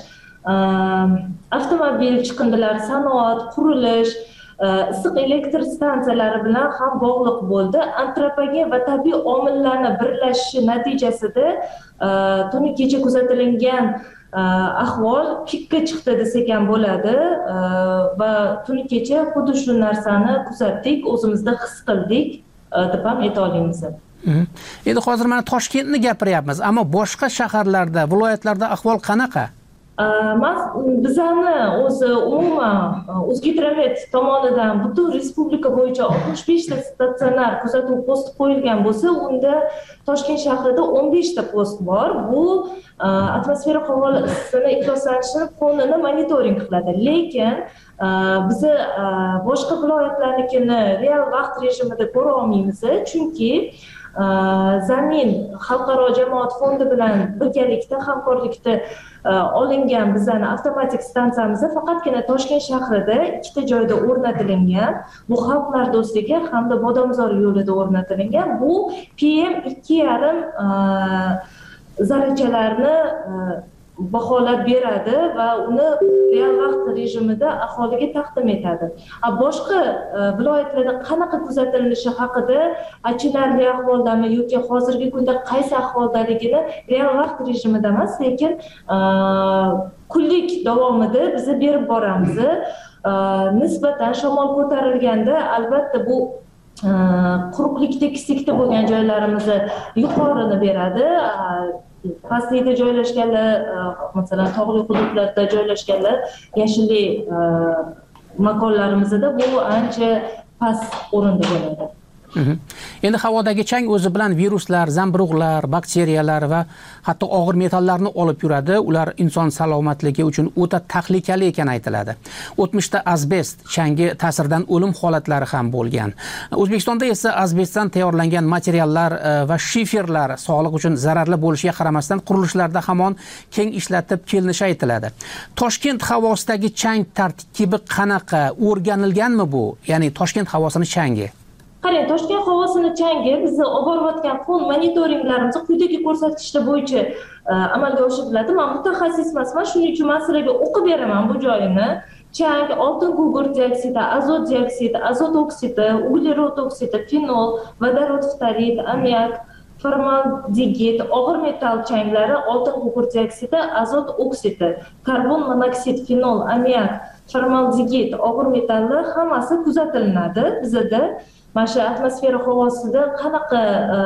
avtomobil chiqindilari, sanoat, qurilish, issiq elektr stansiyalari bilan ham bog'liq bo'ldi. Antropogen va tabiiy omillarning birlashishi natijasida tuni kecha kuzatilgan ahvol pikka chiqdi desak ham bo'ladi va tuni kecha xuddi shu narsani kuzatdik, o'zimizda his qildik deb ham ayta olamiz. Endi hozir mana Toshkentni gapiryapmiz, ammo boshqa shaharlarda, viloyatlarda ahvol qanaqa? Bizani o'zi umuman O'zgidromet tomonidan butun respublika bo'yicha 65 ta statsionar kuzatuv posti qo'yilgan bo'lsa, unda Toshkent shahrida 15 ta post bor. Bu atmosfera havosini ifloslanishini fonini monitoring qiladi. Lekin biz boshqa viloyatlarnikini real vaqt rejimida ko'ra olmaymiz, chunki Zamin xalqaro jamoat fondi bilan birgalikda hamkorlikda olingan bizning avtomatik stansiyamiz faqatgina Toshkent shahrida 2 ta joyda o'rnatilgan. Bu Xalqlar do'stligi hamda Bodomzor yo'lida o'rnatilgan. Bu PM2,5 zarrachalarni baholab beradi va uni real vaqt rejimida aholiga taqdim etadi. Boshqa viloyatlarda qanaqa kuzatilinishi haqida achinarli ahvoldami yoki hozirgi kunda qaysi ahvoldaligini real vaqt rejimida emas, lekin kunlik davomida biz berib boramiz. Nisbatan shamol ko'tarilganda albatta bu quruqlikda, kisikda bo'lgan joylarimizni yuqorini beradi. Pastlikda joylashganlar, masalan, tog'li hududlarda joylashganlar, yashillik makonlarimizda bu ancha past o'rinda bo'ladi. Endi havodagi chang o'zi bilan viruslar, zamburug'lar, bakteriyalar va hatto og'ir metallarni olib yuradi. Ular inson salomatligi uchun o'ta tahlikali ekani aytiladi. O'tmishda asbest changi ta'siridan o'lim holatlari ham bo'lgan. O'zbekistonda esa asbestdan tayyorlangan materiallar va shiferlar sog'liq uchun zararli bo'lishiga qaramasdan qurilishlarda hamon keng ishlatib kelinishi aytiladi. Toshkent havosidagi chang tarkibi qanaqa? O'rganilganmi bu? Ya'ni Toshkent havosining changi. Qarang, Toshkent havosini changi biz olib borayotgan fon monitoringlarimiz quyidagi ko'rsatkichlar bo'yicha amalga oshiriladi. Men mutaxassis emasman, shuning uchun men sizlarga o'qib beraman bu joyini. Chang, oltin gugurt dioksidi, azot dioksidi, azot oksidi, uglerod oksidi, fenol, vodorod ftarid, ammiak, formaldegid, og'ir metall changlari, oltin gugurt dioksidi, azot oksidi, karbon monoksid, fenol, ammiak, formaldegid, og'ir metallar hammasi kuzatilinadi bizda. Mana shu atmosfera havosida qanaqa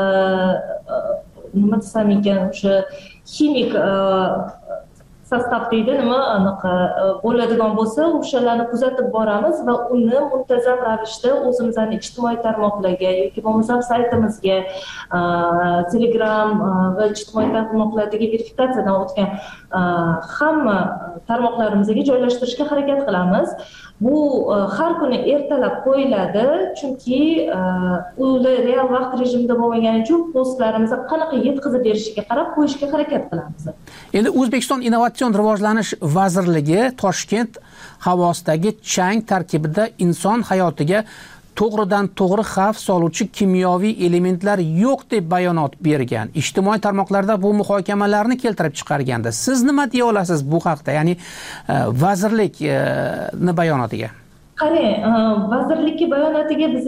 nima desam ekan, o'sha kimik sostav deydi, nima anaqa bo'ladigan bo'lsa, o'shalarni kuzatib boramiz va uni muntazam ravishda o'zimizning ijtimoiy tarmoqlarga yoki bo'lmasa saytimizga, Telegram va ijtimoiy tarmoqlardagi verifikatsiyadan o'tgan hamma tarmoqlarimizga joylashtirishga harakat qilamiz. Bu har kuni ertalab qo'yiladi, chunki ular real vaqt rejimida bo'lmagani uchun postlarimizni qanaqa yetkazib berishiga qarab qo'yishga harakat qilamiz. Endi O'zbekiston Innovatsion Innovatsion rivojlanish vazirligi Toshkent havosidagi chang tarkibida inson hayotiga to'g'ridan to'g'ri xavf soluvchi kimyoviy elementlar yo'q deb bayonot bergan. Ijtimoiy tarmoqlarda bu muhokamalarni keltirib chiqarganda siz nima deya olasiz bu haqda, ya'ni vazirlikning bayonotiga? Qarang, vazirlikning bayonotiga biz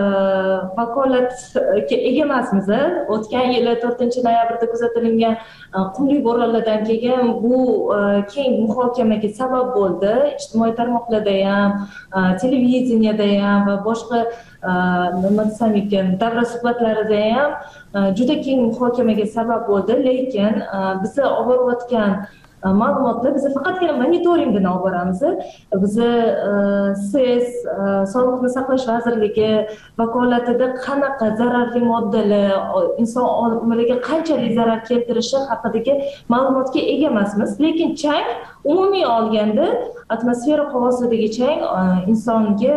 vakolatga ega emasmiz. O'tgan yili 4-noyabrda kuzatilgan qumlik bo'ronlardan keyin bu keng muhokamaga sabab bo'ldi. Ijtimoiy tarmoqlarda ham, televideniyada ham va boshqa nima desam ekan, davra suhbatlarida ham juda keng muhokamaga sabab bo'ldi. Lekin biz olib borayotgan ma'lumotlar biz faqatgina monitoringdan olib boramiz. Biz SES, Sog'liqni saqlash vazirligi vakolatida qanaqa zararli moddalar inson umriga qanchalik zarar keltirishi haqidagi ma'lumotga ega emasmiz. Lekin chang umumiy olganda atmosfera havosidagi chang insonga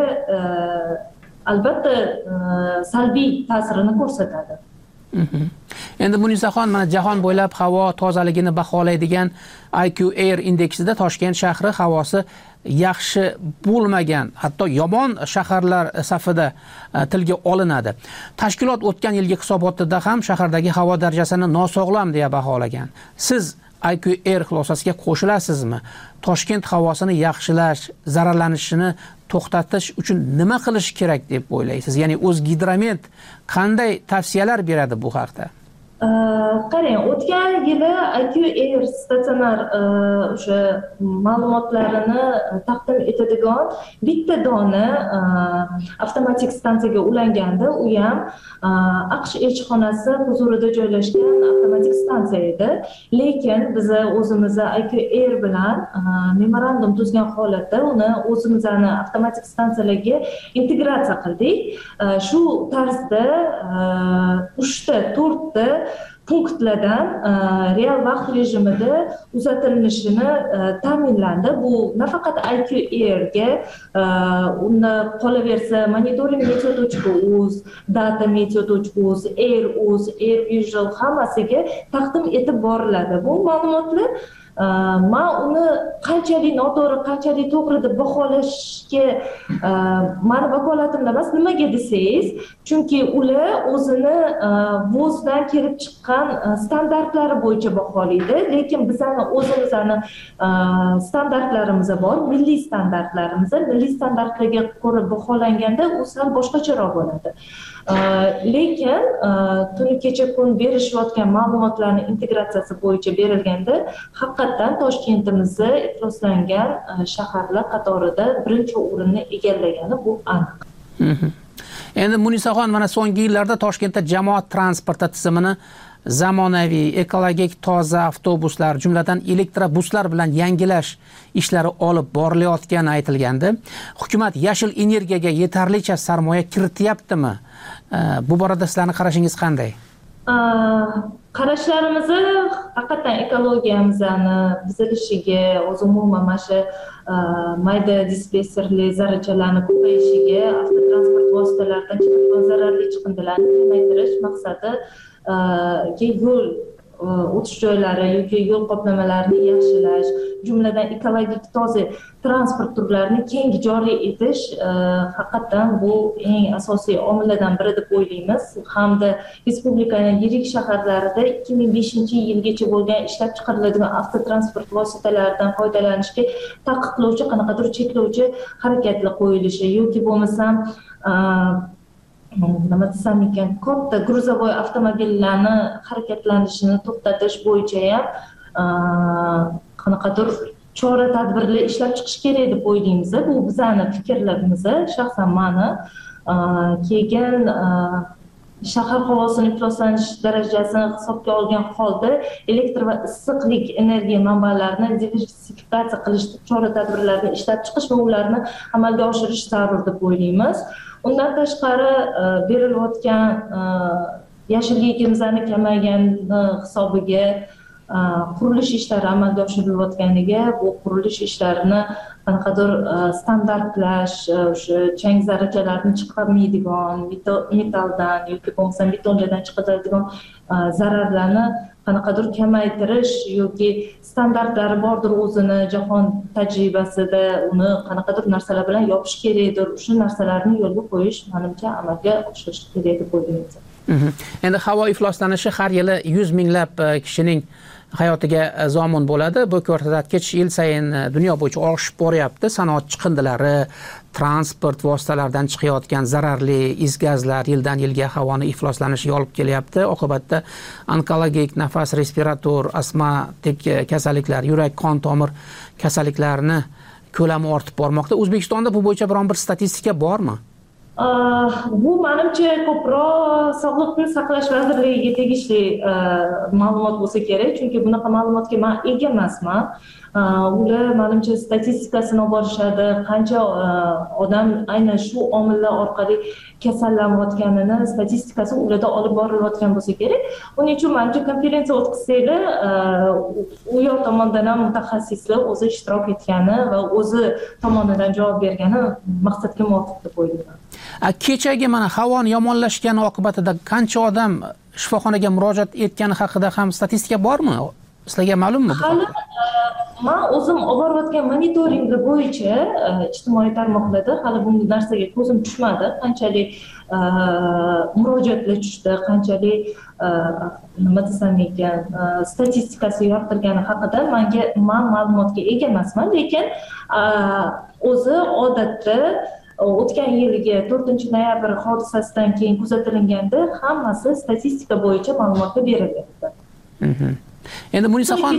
albatta salbiy ta'sirini ko'rsatadi. Endi Munisaxon, mana jahon bo'ylab havo tozaligini baholaydigan IQ Air indeksida Toshkent shahri havosi yaxshi bo'lmagan, hatto yomon shaharlar safida tilga olinadi. Tashkilot o'tgan yilgi hisobotida ham shahardagi havo darajasini nosog'lom deya baholagan. Siz IQ Air xulosasiga qo'shilasizmi? Toshkent havosini yaxshilash, zararlanishini to'xtatish uchun nima qilish kerak deb o'ylaysiz? Ya'ni O'zgidromet qanday tavsiyalar beradi bu haqda? Qarang, o'tgan yili IQ Air statsionar o'sha ma'lumotlarini taqdim etadigan bitta dona avtomatik stansiyaga ulangandi. U ham AQSh elchixonasi huzurida joylashgan avtomatik stansiya edi. Lekin biz o'zimiz IQ Air bilan memorandum tuzgan holatda uni o'zimizning avtomatik stansiyalarga integratsiya qildik. Shu tarzda 3-4 punktlardan real vaqt rejimida uzatilishini ta'minlandi. Bu nafaqat IQ Airga, unda qolaversa monitoring.meteo.uz, data.meteo.uz, Air.uz, AirVisual hammasiga taqdim etib boriladi. Bu ma'lumotlar men uni qanchalik noto'g'ri, qanchalik to'g'ri deb baholashga meni vakolatimda emas. Nimaga desangiz, chunki ular o'zini vozdan kelib chiqqan standartlari bo'yicha baholaydi. Lekin bizning o'zimizning standartlarimiz bor, milliy standartlarimiz. Milliy standartlarga ko'ra baholanganda u sal boshqacharoq bo'ladi. Lekin tuni kecha kun berishayotgan ma'lumotlarning integratsiyasi bo'yicha berilganda haqiqatdan Toshkentimizda ifloslangan shaharlar qatorida birinchi o'rinni egallagani bu aniq. Endi Munisaxon, mana so'nggi yillarda Toshkentda jamoat transporti tizimini zamonaviy, ekologik toza avtobuslar, jumladan elektrobuslar bilan yangilash ishlari olib borilayotgani aytilgandi. Hukumat yashil energiyaga yetarlicha sarmoya kirityaptimi? Bu borada sizlarning qarashingiz qanday? Qarashlarimiz haqiqatan ekologiyamizni buzilishiga, o'z umuman mana shu mayda disperserli zarrachalarni ko'payishiga, avtotransport vositalaridan chiqadigan zararli chiqindilarni kamaytirish maqsadi yo'l o'tish joylari yoki yo'l qoplamalarini yaxshilash, jumladan ekologik toza transport turlarini keng joriy etish haqiqatan bu eng asosiy omillardan biri deb o'ylaymiz. Hamda respublikaning yirik shaharlarida 2005-yilgacha bo'lgan ishlab chiqariladigan avtotransport vositalaridan foydalanishga taqiqlovchi, qanaqadir cheklovchi harakatlar qo'yilishi yoki bo'lmasam nima desam ekan, katta gruzovoy avtomobillarni harakatlanishini to'xtatish bo'yicha ham qanaqadir chora-tadbirlar ishlab chiqish kerak deb o'ylaymiz. Bu bizning fikrlarimiz, shaxsan meni. Keyin shahar havosining ifloslanish darajasini hisobga olgan holda elektr va issiqlik energiya manbalarini diversifikatsiya qilish chora-tadbirlarini ishlab chiqish va ularni amalga oshirish zarur deb o'ylaymiz. Undan tashqari berilayotgan yashilligimizning kamaygani hisobiga qurilish ishlari amalga oshirilayotganiga, bu qurilish ishlarini qanaqadir standartlash, o'sha chang zarrachalarni chiqarmaydigan metalldan yoki bo'lmasa betonlardan chiqadigan zararlarni qanaqadir kamaytirish yoki standartlari bordir o'zini jahon tajribasida, uni qanaqadir narsalar bilan yopish kerakdir. O'sha narsalarni yo'lga qo'yish menimcha amalga oshirish kerak deb o'ylayman. Endi havo ifloslanishi har yili 100 minglab kishining hayotiga zomin bo'ladi. Bu ko'rsatkich yil sayin dunyo bo'yicha oshib boryapti. Sanoat chiqindilari, transport vositalaridan chiqayotgan zararli is gazlar yildan yilga havoni ifloslanishiga olib kelyapti. Oqibatda onkologik, nafas, respirator, astmatik kasalliklar, yurak, qon tomir kasalliklarini ko'lami ortib bormoqda. O'zbekistonda bu bo'yicha biron bir statistika bormi? Bu menimcha ko'proq Sog'liqni saqlash vazirligiga tegishli ma'lumot bo'lsa kerak, chunki bunaqa ma'lumotga men ega emasman. Ular menimcha statistikasini olib borishadi, qancha odam aynan shu omillar orqali kasallanayotganini statistikasi ularda olib borilayotgan bo'lsa kerak. Uning uchun menimcha konferensiya o'tkazsanglar, u yoq tomondan ham mutaxassislar o'zi ishtirok etgani va o'zi tomonidan javob bergani maqsadga muvofiq deb o'ylayman. Kechagi mana havoni yomonlashgani oqibatida qancha odam shifoxonaga murojaat etgani haqida ham statistika bormi? Sizlarga ma'lummi? Hali men o'zim olib borayotgan monitoringi bo'yicha ijtimoiy tarmoqlarda hali bu narsaga ko'zim tushmadi. Qanchalik murojaatlar tushdi, qanchalik nima desam ekan, statistikasi yoritilgani haqida men ma'lumotga ega emasman, lekin o'zi odatda o'tgan yilgi 4-noyabr hodisasidan keyin kuzatilganda hammasi statistika bo'yicha ma'lumotlar beriladi. Endi Munisaxon,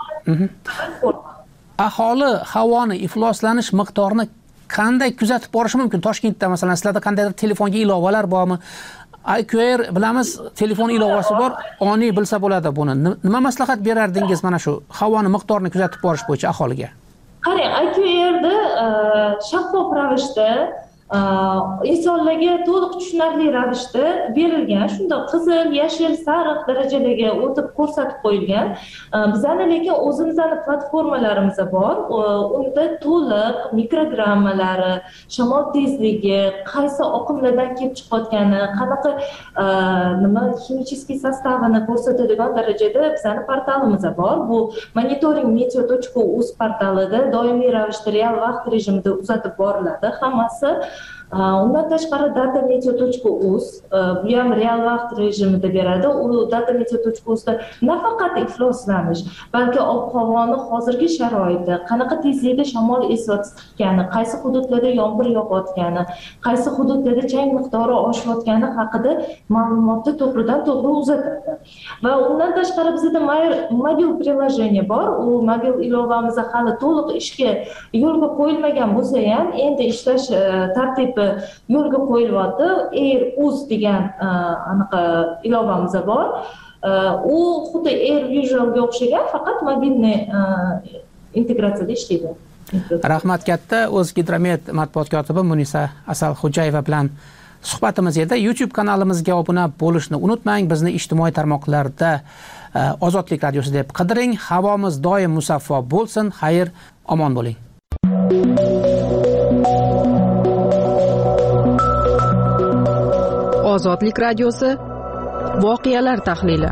aholi havoni ifloslanish miqdorini qanday kuzatib borishi mumkin? Toshkentda masalan sizlarda qandaydir telefonga ilovalar bormi? iQR bilamiz, telefon ilovasi bor, oniy bilsa bo'ladi buni. Nima maslahat berardingiz mana shu havoni miqdorini kuzatib borish bo'yicha aholiga? Qarang, iQRda shaffof ravishda insonlarga to'liq tushunarli ravishda berilgan, shunda qizil, yashil, sariq darajalarga o'tib ko'rsatib qo'yilgan. Bizning lekin o'zimizning platformalarimiz bor. Unda to'liq mikrogrammalari, shamol tezligi, qaysi oqimlardan kelib chiqayotgani, qanaqa ximicheskiy sostavini ko'rsatadigan darajada bizning portalimiz bor. Bu monitoring.meteo.uz portalida doimiy ravishda real vaqt rejimida uzatib boriladi hammasi. Undan tashqari datameteo.uz bu ham real vaqt rejimida beradi. U datameteo.uzda nafaqat ifloslanish, balki ob-havoni hozirgi sharoiti, qanaqa tezlikda shamol esayotgani, qaysi hududlarda yomg'ir yog'ayotgani, qaysi hududlarda chang miqdori oshayotgani haqida ma'lumotni to'g'ridan-to'g'ri uzatadi. Va undan tashqari bizda mobil priложение bor. U mobil ilovamiz hali to'liq ishga yo'lga qo'yilmagan bo'lsa ham, endi ishlash tartibi yo'lga qo'yilyapti. AirUz degan anaqa ilovamiz bor. U xuddi AirVisualga o'xshagan, faqat mobilniy integratsiyada ishlaydi. Rahmat katta. O'zgidromet matbuot kotibi Munisa Asalxo'jayeva bilan suhbatimiz edi. YouTube kanalimizga obuna bo'lishni unutmang. Bizni ijtimoiy tarmoqlarda Ozodlik radiosi deb qidiring. Havomiz doim musaffo bo'lsin. Xayr, omon bo'ling. Ozodlik radiosi voqealar tahlili.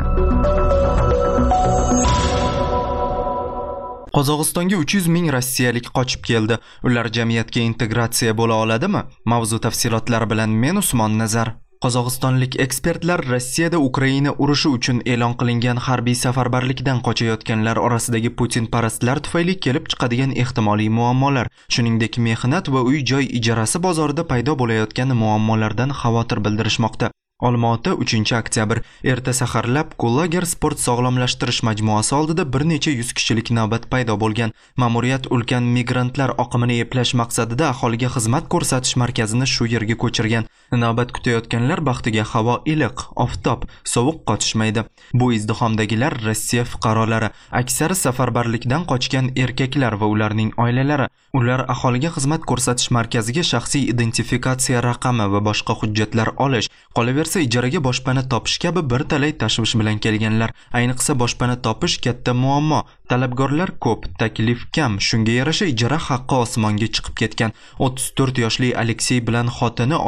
Qozog'istonga 300 ming rossiyalik qochib keldi. Ular jamiyatga integratsiya bo'la oladimi? Mavzu tafsilotlari bilan men Usmon Nazar. Qozog'istonlik ekspertlar Rossiyada Ukraina urushi uchun e'lon qilingan harbiy safarbarlikdan qochayotganlar orasidagi Putin-parastlar tufayli kelib chiqadigan ehtimoliy muammolar, shuningdek mehnat va uy-joy ijarasi bozorida paydo bo'layotgan muammolardan xavotir bildirishmoqda. Olmaota 3-oktyabr erta saharlab Kulager sport sog'lomlashtirish majmuasi oldida bir necha 100 kishilik navbat paydo bo'lgan. Ma'muriyat ulkan migrantlar oqimini eplash maqsadida aholiga xizmat ko'rsatish markazini shu yerga ko'chirgan. Navbat kutayotganlar baxtiga havo iliq, oftob, sovuq qotishmaydi. Bu izdihomdagilar Rossiya fuqarolari, aksari safarbarlikdan qochgan erkaklar va ularning oilalari. Ular aholiga xizmat ko'rsatish markaziga shaxsiy identifikatsiya raqami va boshqa hujjatlar olish, qolaversa ijaraga boshpana topish kabi bir talay tashvish bilan kelganlar. Ayniqsa boshpana topish katta muammo. Talabgorlar ko'p, taklif kam. Shunga yarasha ijara haqqi osmonga chiqib ketgan. 34 yoshli Aleksey bilan xotini Olmaotaga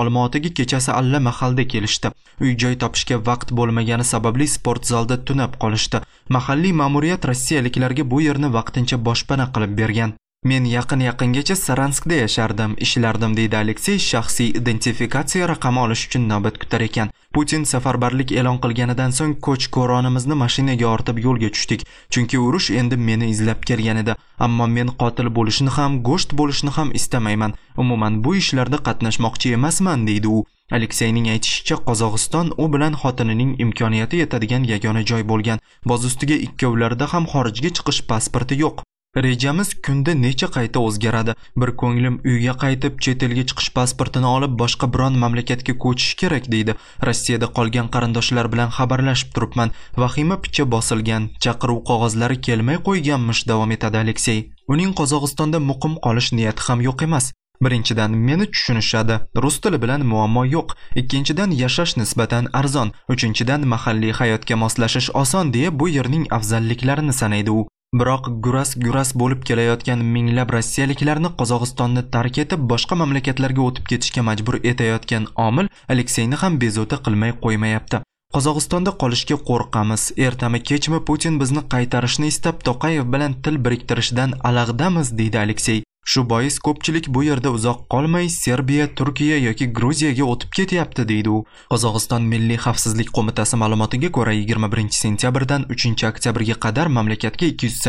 kechasi allamahalda kelishdi. Uy-joy topishga vaqt bo'lmagani sababli sport zalda tunab qolishdi. Mahalliy ma'muriyat rossiyaliklarga bu yerni vaqtincha boshpana qilib bergan. Men yaqingacha Saranskda yashardim, ishlardim deydi Aleksey shaxsiy identifikatsiya raqami olish uchun navbat kutar ekan. Putin safarbarlik e'lon qilganidan so'ng ko'ch-ko'ronimizni mashinaga ortib yo'lga tushdik, chunki urush endi meni izlab kelgan edi. Ammo men qotil bo'lishni ham, go'sht bo'lishni ham istamayman. Umuman bu ishlarda qatnashmoqchi emasman deydi u. Alekseyning aytishicha, Qozog'iston u bilan xotinining imkoniyati yetadigan yagona joy bo'lgan. Boz ustiga ikkovlarida ham xorijga chiqish pasporti yo'q. Rejamiz kunda necha qayta o'zgaradi. Bir ko'nglim uyga qaytib, chet elga chiqish pasportini olib boshqa biron mamlakatga ko'chish kerak deydi. Rossiyada qolgan qarindoshlar bilan xabarlashib turibman. Vahima picha bosilgan, chaqiruv qog'ozlari kelmay qo'yganmish, davom etadi Aleksey. Uning Qozog'istonda muqim qolish niyati ham yo'q emas. Birinchidan meni tushunishadi, rus tili bilan muammo yo'q. Ikkinchidan yashash nisbatan arzon. Uchinchidan mahalliy hayotga moslashish oson deya bu yerning afzalliklarini sanaydi u. Biroq guras bo'lib kelayotgan minglab rossiyaliklarni Qozog'istonni tark etib boshqa mamlakatlarga o'tib ketishga majbur etayotgan omil Alekseyni ham bezovta qilmay qo'ymayapti. Qozog'istonda qolishga qo'rqamiz. Ertami kechmi Putin bizni qaytarishni istab Toqayev bilan til biriktirishdan alag'damiz deydi Aleksey. Shu bois ko'pchilik bu yerda uzoq qolmay Serbiya, Turkiya yoki Gruziyaga o'tib ketyapti deydi u. Qozog'iston Milliy xavfsizlik qo'mitasi ma'lumotiga ko'ra 21-sentyabrdan 3-oktyabrga qadar mamlakatga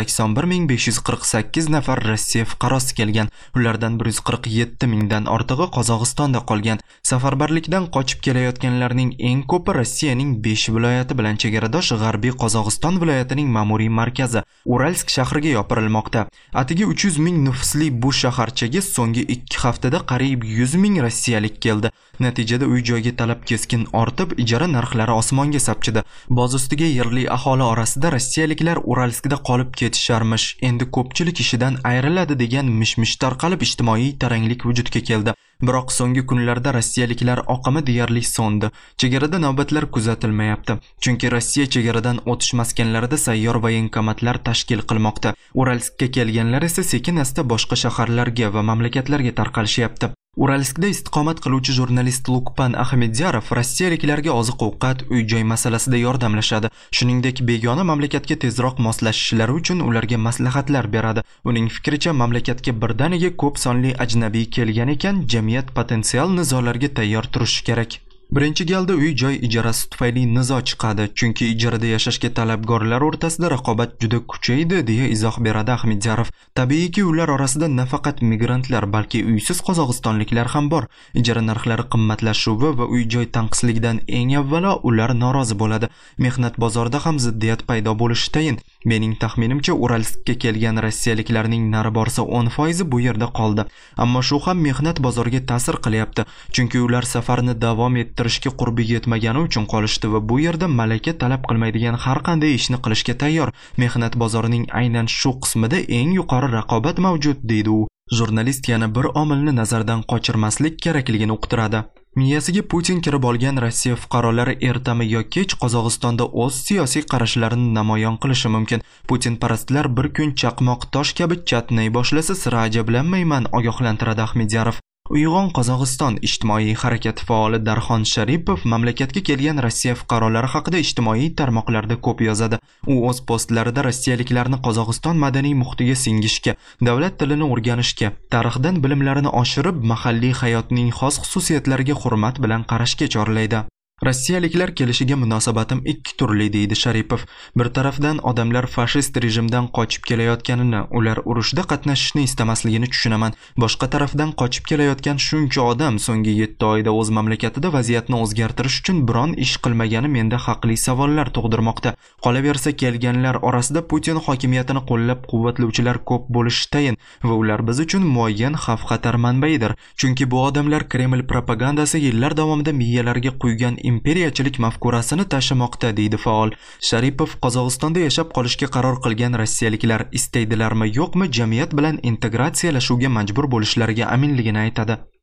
281.548 nafar Rossiya fuqarosi kelgan. Ulardan 147 mingdan ortig'i Qozog'istonda qolgan. Safarbarlikdan qochib kelayotganlarning eng ko'pi Rossiyaning 5 viloyati bilan chegaradosh G'arbiy Qozog'iston viloyatining ma'muriy markazi Uralsk shahriga yopirilmoqda. Atigi 300 ming nufusli bu shaharchaga so'nggi 2 haftada qariyb 100 ming rossiyalik keldi. Natijada uy-joyga talab keskin ortib, ijara narxlari osmonga sapchidi. Boz ustiga yerli aholi orasida rossiyaliklar Uralskda qolib ketisharmish, endi ko'pchilik ishidan ayriladi degan mish-mish tarqalib ijtimoiy taranglik vujudga keldi. Biroq so'nggi kunlarda rossiyaliklar oqimi deyarli so'ndi. Chegarada navbatlar kuzatilmayapti, chunki Rossiya chegaradan o'tish maskanlarida sayyor voyenkomatlar tashkil qilmoqda. Uralskka kelganlar esa sekin-asta boshqa shaharlarga va mamlakatlarga tarqalishyapti. Uralskda istiqomat qiluvchi jurnalist Lukpan Ahmedyarov rossiyaliklarga oziq-ovqat, uy-joy masalasida yordamlashadi. Shuningdek, begona mamlakatga tezroq moslashishlari uchun ularga maslahatlar beradi. Uning fikricha, mamlakatga birdaniga ko'p sonli ajnabiy kelgan ekan, jamiyat potensial nizolarga tayyor turishi kerak. Birinchi galda uy-joy ijarasi tufayli nizo chiqadi, chunki ijarada yashashga talabgorlar o'rtasida raqobat juda kuchaydi, deya izoh beradi Ahmedyarov. Tabiiyki, ular orasida nafaqat migrantlar, balki uysiz qozog'istonliklar ham bor. Ijara narxlari qimmatlashuvi va uy-joy tanqisligidan eng avvalo ular norozi bo'ladi. Mehnat bozorida ham ziddiyat paydo bo'lishi tayin. Mening taxminimcha, Uralskka kelgan rossiyaliklarning nari borsa 10% bu yerda qoldi. Ammo shu ham mehnat bozoriga ta'sir qilyapti, chunki ular safarni davom ettirishga qurbi yetmagani uchun qolishdi va bu yerda malaka talab qilmaydigan har qanday ishni qilishga tayyor. Mehnat bozorining aynan shu qismida eng yuqori raqobat mavjud, deydi u. Jurnalist yana bir omilni nazardan qochirmaslik kerakligini uqtiradi. Miyasiga Putin kirib olgan Rossiya fuqarolari ertami yo kech Qozog'istonda o'z siyosiy qarashlarini namoyon qilishi mumkin. Putin parastlar bir kun chaqmoq tosh kabi chatnay boshlasa sira ajablanmayman, ogohlantiradi Ahmedyarov. Uyg'on Qozog'iston ijtimoiy harakati faoli Darxon Sharipov mamlakatga kelgan Rossiya fuqarolari haqida ijtimoiy tarmoqlarda ko'p yozadi. U o'z postlarida rossiyaliklarni Qozog'iston madaniy muhitiga singishga, davlat tilini o'rganishga, tarixdan bilimlarini oshirib, mahalliy hayotning xos xususiyatlariga hurmat bilan qarashga chorlaydi. Rossiyaliklar kelishiga munosabatim ikki turli, deydi Sharipov. Bir tarafdan odamlar fashist rejimdan qochib kelayotganini, ular urushda qatnashishni istamasligini tushunaman. Boshqa tarafdan qochib kelayotgan shuncha odam so'nggi 7 oyda o'z mamlakatida vaziyatni o'zgartirish uchun biron ish qilmagani menda haqli savollar tug'dirmoqda. Qolaversa, kelganlar orasida Putin hokimiyatini qo'llab-quvvatlovchilar ko'p bo'lishi tayin va ular biz uchun muayyan xavf-xatar manbaidir. Chunki bu odamlar Kreml propagandasi yillar davomida miyalarga quygan imperiyachilik mafkurasini tashimoqda, deydi faol. Sharipov Qozog'istonda yashab qolishga qaror qilgan rossiyaliklar istaydilarmi yo'qmi jamiyat bilan integratsiyalashuvga majbur bo'lishlariga aminligini aytadi.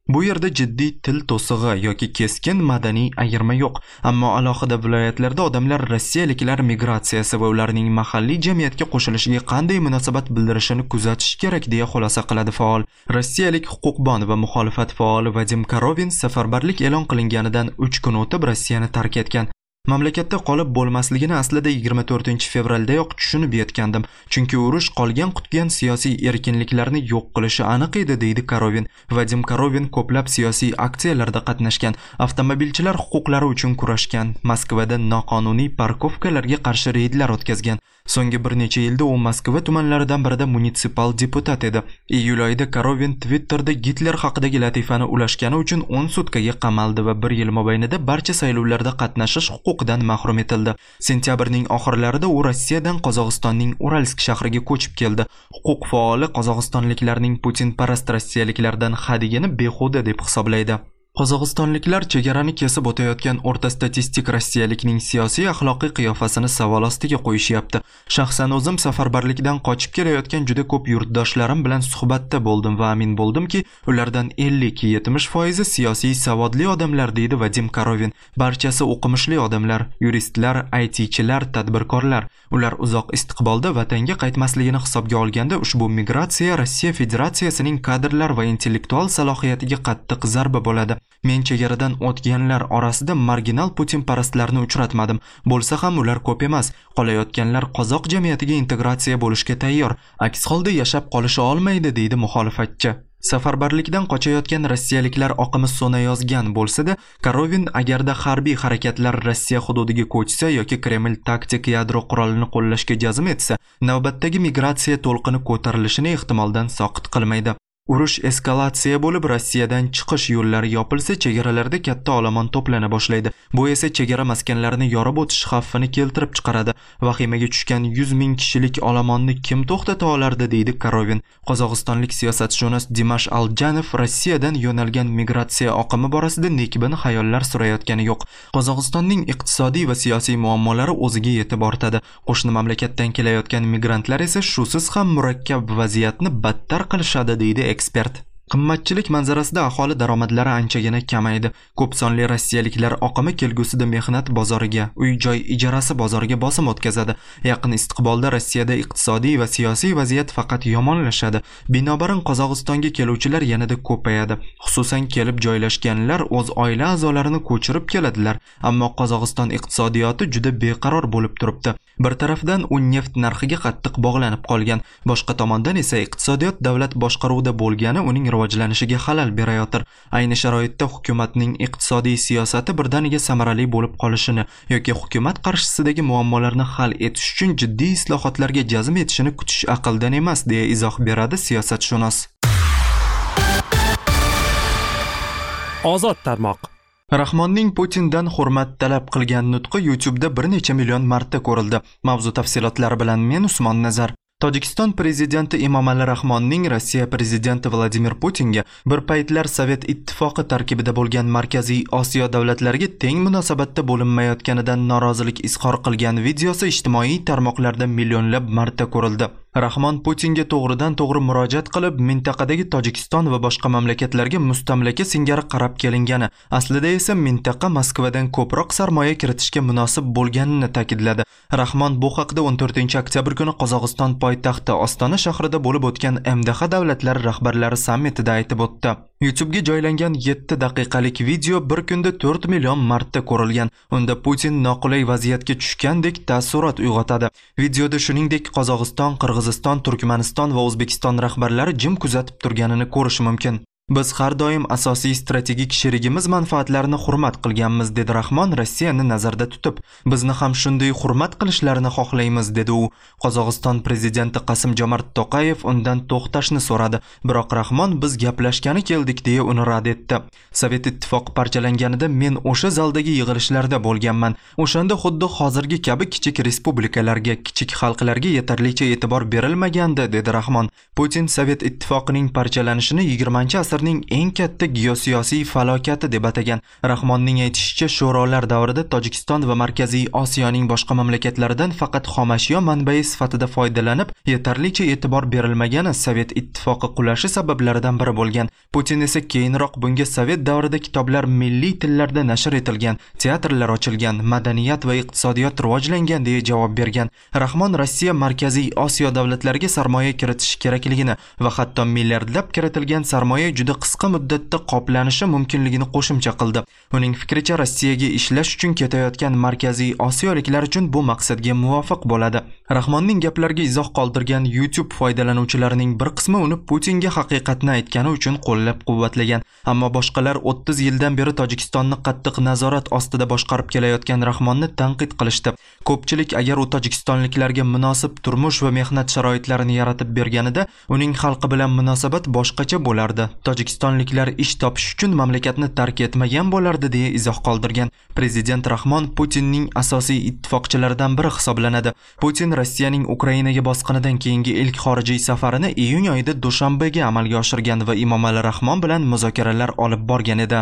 Bu yerda jiddiy til to'sig'i yoki keskin madaniy ayirma yo'q, ammo alohida viloyatlarda odamlar rossiyaliklar migratsiyasi va ularning mahalliy jamiyatga qo'shilishiga qanday munosabat bildirishini kuzatish kerak deya xulosa qiladi faol. Rossiyalik huquqbon va muxolifat faoli Vadim Korovin safarbarlik e'lon qilinganidan 3 kun o'tib Rossiyani tark etgan. Mamlakatda qolib bo'lmasligini aslida 24-fevraldayoq tushunib yetgandim, chunki urush qolgan qutgan siyosiy erkinliklarni yo'q qilishi aniq edi, deydi Korovin. Vadim Korovin ko'plab siyosiy aksiyalarda qatnashgan, avtomobilchilar huquqlari uchun kurashgan, Moskvada noqonuniy parkovkalarga qarshi reydlar o'tkazgan. So'nggi bir necha yilda u Moskva tumanlaridan birida munitsipal deputat edi. Iyul oyida Korovin Twitterda Gitler haqidagi latifani ulashgani uchun 10 sutkaga qamaldi va 1 yil mobaynida barcha saylovlarda qatnashish huquqidan mahrum etildi. Sentyabrning oxirlarida u Rossiyadan Qozog'istonning Uralsk shahriga ko'chib keldi. Huquq faoli qozog'istonliklarning Putin-parast rossiyaliklardan hadigini behuda deb hisoblaydi. Qozog'istonliklar chegarani kesib o'tayotgan o'rta statistik rossiyalikning siyosiy axloqiy qiyofasini savol ostiga qo'yishyapti. Shaxsan o'zim safarbarlikdan qochib kelayotgan juda ko'p yurtdoshlarim bilan suhbatda bo'ldim va amin bo'ldimki, ulardan 50-70% siyosiy savodli odamlar, deydi Vadim Korovin. Barchasi o'qimishli odamlar, yuristlar, ITchilar, tadbirkorlar. Ular uzoq istiqbolda vatanga qaytmasligini hisobga olganda ushbu migratsiya Rossiya Federatsiyasining kadrlar va intellektual salohiyatiga qattiq zarba bo'ladi. Men chegaradan o'tganlar orasida marginal Putin-parastlarni uchratmadim. Bo'lsa ham ular ko'p emas. Qolayotganlar qozoq jamiyatiga integratsiya bo'lishga tayyor. Aks holda yashab qolishi olmaydi, deydi muxolifatchi. Safarbarlikdan qochayotgan rossiyaliklar oqimi so'nayozgan bo'lsa-da, Korovin agarda harbiy harakatlar Rossiya hududiga ko'chsa yoki Kreml taktik yadro qurolini qo'llashga jazm etsa, navbatdagi migratsiya to'lqini ko'tarilishini ehtimoldan soqit qilmaydi. Urush eskalatsiya bo'lib, Rossiyadan chiqish yo'llari yopilsa, chegaralarda katta olomon to'plana boshlaydi. Bu esa chegara maskanlarini yorib o'tish xavfini keltirib chiqaradi. Vahimaga tushgan 100 ming kishilik olomonni kim to'xtata olardi, deydi Korovin. Qozog'istonlik siyosatshunos Dimash Aljanov Rossiyadan yo'nalgan migratsiya oqimi borasida nekbin xayollar surayotgani yo'q. Qozog'istonning iqtisodiy va siyosiy muammolari o'ziga yetib ortadi. Qo'shni mamlakatdan kelayotgan migrantlar esa shusiz ham murakkab vaziyatni battar qilishadi, deydi ekspert. Qimmatchilik manzarasida aholi daromadlari anchagina kamaydi. Ko'p sonli rossiyaliklar oqimi kelgusida mehnat bozoriga, uy-joy ijarasi bozoriga bosim o'tkazadi. Yaqin istiqbolda Rossiyada iqtisodiy va siyosiy vaziyat faqat yomonlashadi. Binobarin Qozog'istonga keluvchilar yanada ko'payadi. Xususan kelib joylashganlar o'z oila a'zolarini ko'chirib keladilar, ammo Qozog'iston iqtisodiyoti juda beqaror bo'lib turibdi. Bir tarafdan u neft narxiga qattiq bog'lanib qolgan, boshqa tomondan esa iqtisodiyot davlat boshqaruvida bo'lgani uning rivojlanishiga xalal berayotir. Ayni sharoitda hukumatning iqtisodiy siyosati birdaniga samarali bo'lib qolishini yoki hukumat qarshisidagi muammolarni hal etish uchun jiddiy islohotlarga jazm etishini kutish aqldan emas, deya izoh beradi siyosatshunos. Ozod tarmoq. Rahmonning Putindan hurmat talab qilgan nutqi YouTube'da bir necha million marta ko'rildi. Mavzu tafsilotlari bilan men Usmon Nazar. Tojikiston prezidenti Emomali Rahmonning Rossiya prezidenti Vladimir Putinga bir paytlar Sovet ittifoqi tarkibida bo'lgan Markaziy Osiyo davlatlariga teng munosabatda bo'linmayotganidan norozilik izhor qilgan videosi ijtimoiy tarmoqlarda millionlab marta ko'rildi. Rahmon Putinga to'g'ridan-to'g'ri murojaat qilib, mintaqadagi Tojikiston va boshqa mamlakatlarga mustamlaka singari qarab kelingani, aslida esa mintaqa Moskvadan ko'proq sarmoya kiritishga munosib bo'lganini ta'kidladi. Rahmon bu haqda 14-oktyabr kuni Qozog'iston poytaxti Ostona shahrida bo'lib o'tgan MDH davlatlari rahbarlari sammitida aytib o'tdi. YouTube'ga joylangan 7 daqiqalik video bir kunda 4 million marta ko'rilgan. Unda Putin noqulay vaziyatga tushgandek taassurot uyg'otadi. Videoda shuningdek Qozog'iston, Qirg'iziston, Turkmaniston va O'zbekiston rahbarlari jim kuzatib turganini ko'rish mumkin. Biz har doim asosiy strategik sherigimiz manfaatlarini hurmat qilganmiz, dedi Rahmon Rossiyani nazarda tutib. Bizni ham shunday hurmat qilishlarini xohlaymiz, dedi u. Qozog'iston prezidenti Qasim-Jomart To'qayev undan to'xtashni so'radi, biroq Rahmon biz gaplashgani keldik deya uni rad etdi. Sovet ittifoqi parchalanganida men o'sha zaldagi yig'ilishlarda bo'lganman. O'shanda xuddi hozirgi kabi kichik respublikalarga, kichik xalqlarga yetarlicha e'tibor berilmagandi, dedi Rahmon. Putin Sovet ittifoqining parchalanishini 20-asr asrning eng katta geosiyosiy falokati deb atagan. Rahmonning aytishicha, sho'rolar davrida Tojikiston va Markaziy Osiyoning boshqa mamlakatlaridan faqat xomashyo manbai sifatida foydalanib, yetarlicha e'tibor berilmagani Sovet ittifoqi qulashi sabablaridan biri bo'lgan. Putin esa keyinroq bunga Sovet davrida kitoblar milliy tillarda nashr etilgan, teatrlar ochilgan, madaniyat va iqtisodiyot rivojlangan deya javob bergan. Rahmon Rossiya Markaziy Osiyo davlatlariga sarmoya kiritish kerakligini va hatto milliardlab kiritilgan sarmoya juda qisqa muddatda qoplanishi mumkinligini qo'shimcha qildi. Uning fikricha, Rossiyaga ishlash uchun ketayotgan Markaziy Osiyoliklar uchun bu maqsadga muvofiq bo'ladi. Rahmonning gaplariga izoh qoldirgan YouTube foydalanuvchilarining bir qismi uni Putinga haqiqatni aytgani uchun qo'llab-quvvatlagan. Ammo boshqalar 30 yildan beri Tojikistonni qattiq nazorat ostida boshqarib kelayotgan Rahmonni tanqid qilishdi. Ko'pchilik agar u tojikistonliklarga munosib turmush va mehnat sharoitlarini yaratib berganida, uning xalqi bilan munosabat boshqacha bo'lardi. Tojikistonliklar ish topish uchun mamlakatni tark etmagan bo'lardi deya izoh qoldirgan. Prezident Rahmon Putinning asosiy ittifoqchilaridan biri hisoblanadi. Putin Rossiyaning Ukrainaga bosqinidan keyingi ilk xorijiy safarini iyun oyida Dushanbega amalga oshirgan va Emomali Rahmon bilan muzokaralar olib borgan edi.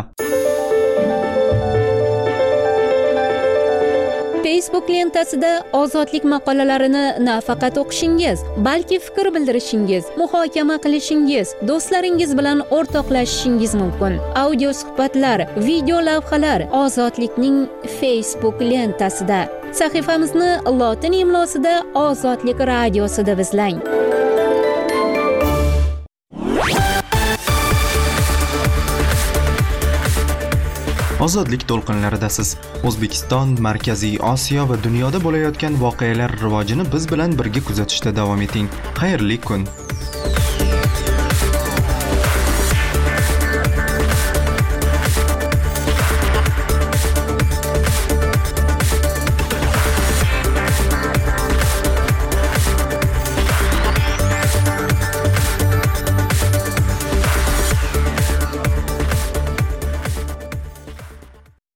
Facebook lentasida ozodlik maqolalarini nafaqat o'qishingiz, balki fikr bildirishingiz, muhokama qilishingiz, do'stlaringiz bilan o'rtoqlashishingiz mumkin. Audio suhbatlar, video lavhalar Ozodlikning Facebook lentasida. Sahifamizni lotin imlosida Ozodlik radiosida izlang. Ozodlik to'lqinlaridasiz. O'zbekiston, Markaziy Osiyo va dunyoda bo'layotgan voqealar rivojini biz bilan birga kuzatishda davom eting. Xayrli kun.